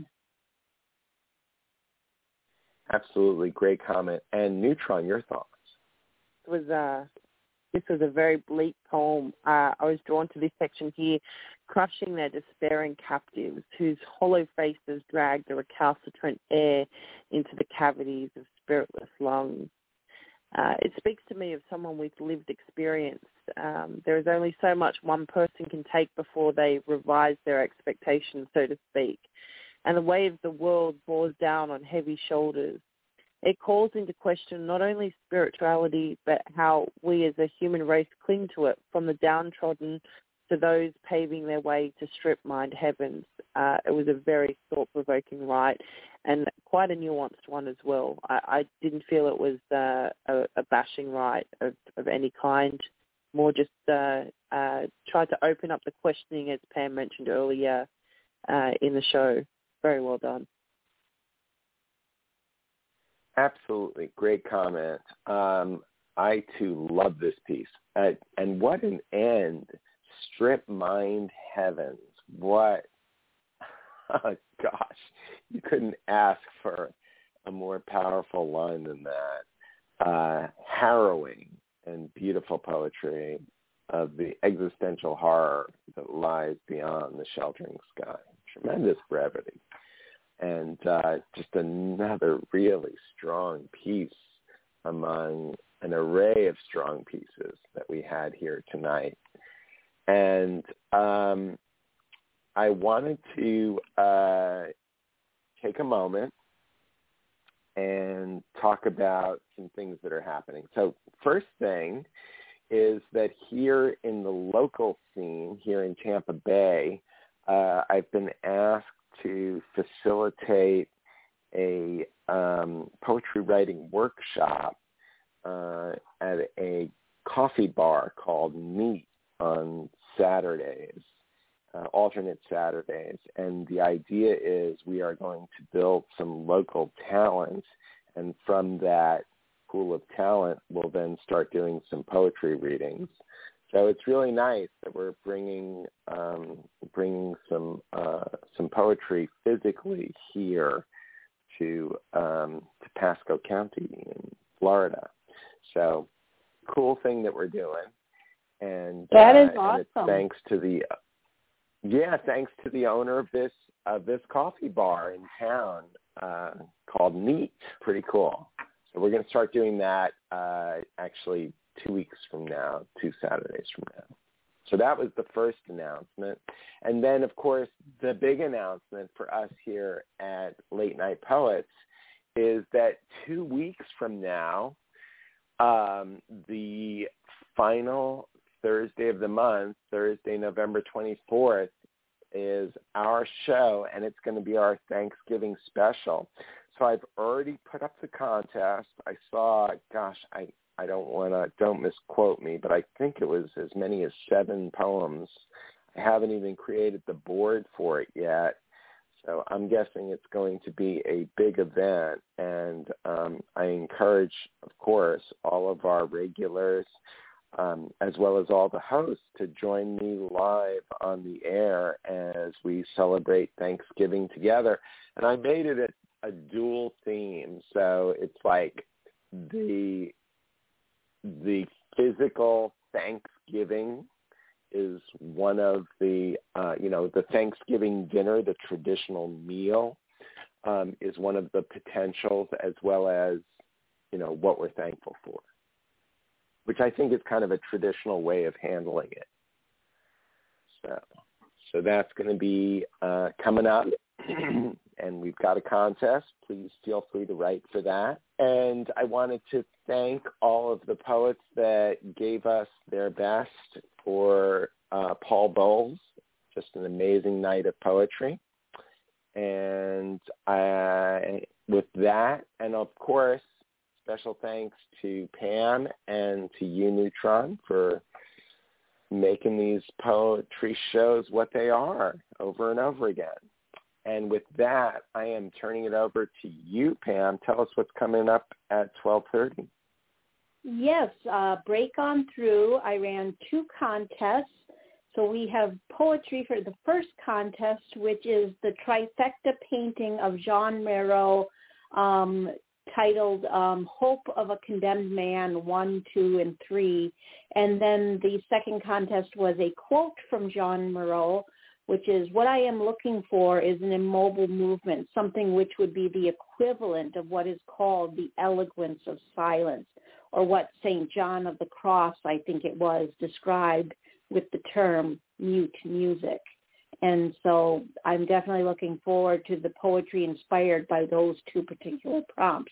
Absolutely. Great comment. And Neutron, your thoughts? It was uh, this was a very bleak poem. Uh, I was drawn to this section here, crushing their despairing captives, whose hollow faces drag the recalcitrant air into the cavities of spiritless lungs. Uh, it speaks to me of someone with lived experience. Um, there is only so much one person can take before they revise their expectations, so to speak. And the weight of the world bores down on heavy shoulders. It calls into question not only spirituality, but how we as a human race cling to it, from the downtrodden to those paving their way to strip-mined heavens. Uh, it was a very thought-provoking write and quite a nuanced one as well. I, I didn't feel it was uh, a, a bashing write of, of any kind, more just uh, uh, tried to open up the questioning, as Pam mentioned earlier uh, in the show. Very well done. Absolutely. Great comment. Um, I, too, love this piece. Uh, and what an end. Strip-mined heavens. What, oh, gosh, you couldn't ask for a more powerful line than that. Uh, harrowing and beautiful poetry of the existential horror that lies beyond the sheltering sky. Tremendous brevity. And uh, just another really strong piece among an array of strong pieces that we had here tonight. And um, I wanted to uh, take a moment and talk about some things that are happening. So first thing is that here in the local scene, here in Tampa Bay, uh, I've been asked to facilitate a um, poetry writing workshop uh, at a coffee bar called Meet on Saturdays, uh, alternate Saturdays. And the idea is we are going to build some local talent, and from that pool of talent, we'll then start doing some poetry readings. So it's really nice that we're bringing um, bringing some uh, some poetry physically here to um, to Pasco County in Florida. So cool thing that we're doing, and that uh, is awesome. And it's thanks to the yeah, thanks to the owner of this of this coffee bar in town uh, called Neat. Pretty cool. So we're going to start doing that uh, actually two weeks from now, two Saturdays from now. So that was the first announcement. And then, of course, the big announcement for us here at Late Night Poets is that two weeks from now, um, the final Thursday of the month, Thursday, November twenty-fourth, is our show, and it's going to be our Thanksgiving special. So I've already put up the contest. I saw, gosh, I, I don't want to, don't misquote me, but I think it was as many as seven poems. I haven't even created the board for it yet. So I'm guessing it's going to be a big event. And um, I encourage, of course, all of our regulars, um, as well as all the hosts, to join me live on the air as we celebrate Thanksgiving together. And I made it a, a dual theme. So it's like the the physical Thanksgiving is one of the, uh, you know, the Thanksgiving dinner, the traditional meal, um, is one of the potentials, as well as, you know, what we're thankful for, which I think is kind of a traditional way of handling it. So, so that's going to be uh, coming up, and we've got a contest. Please feel free to write for that. And I wanted to thank all of the poets that gave us their best for uh, Paul Bowles. Just an amazing night of poetry. And I, with that, and of course, special thanks to Pam and to you, Neutron, for making these poetry shows what they are over and over again. And with that, I am turning it over to you, Pam. Tell us what's coming up at twelve thirty. Yes, uh, break on through. I ran two contests. So we have poetry for the first contest, which is the trifecta painting of Jean Marot, um, titled um, Hope of a Condemned Man, one, two, and three. And then the second contest was a quote from Jean Marot, which is, what I am looking for is an immobile movement, something which would be the equivalent of what is called the eloquence of silence, or what Saint John of the Cross, I think it was, described with the term mute music. And so I'm definitely looking forward to the poetry inspired by those two particular prompts.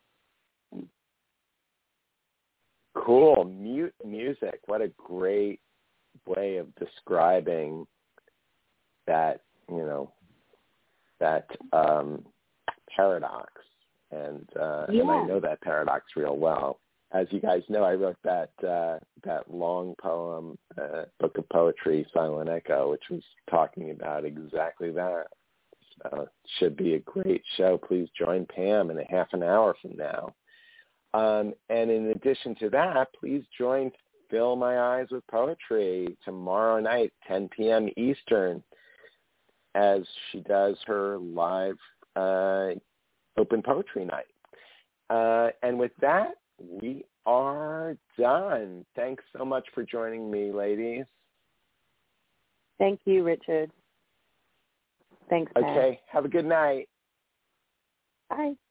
Cool. Mute music. What a great way of describing that, you know, that um, paradox. And, uh, yeah. and I know that paradox real well. As you guys know, I wrote that uh, that long poem, uh, book of poetry, Silent Echo, which was talking about exactly that. So it should be a great show. Please join Pam in a half an hour from now. Um, and in addition to that, please join Fill My Eyes with Poetry tomorrow night, ten p.m. Eastern, as she does her live uh, open poetry night. Uh, and with that, we are done. Thanks so much for joining me, ladies. Thank you, Richard. Thanks, Pam. Okay, have a good night. Bye.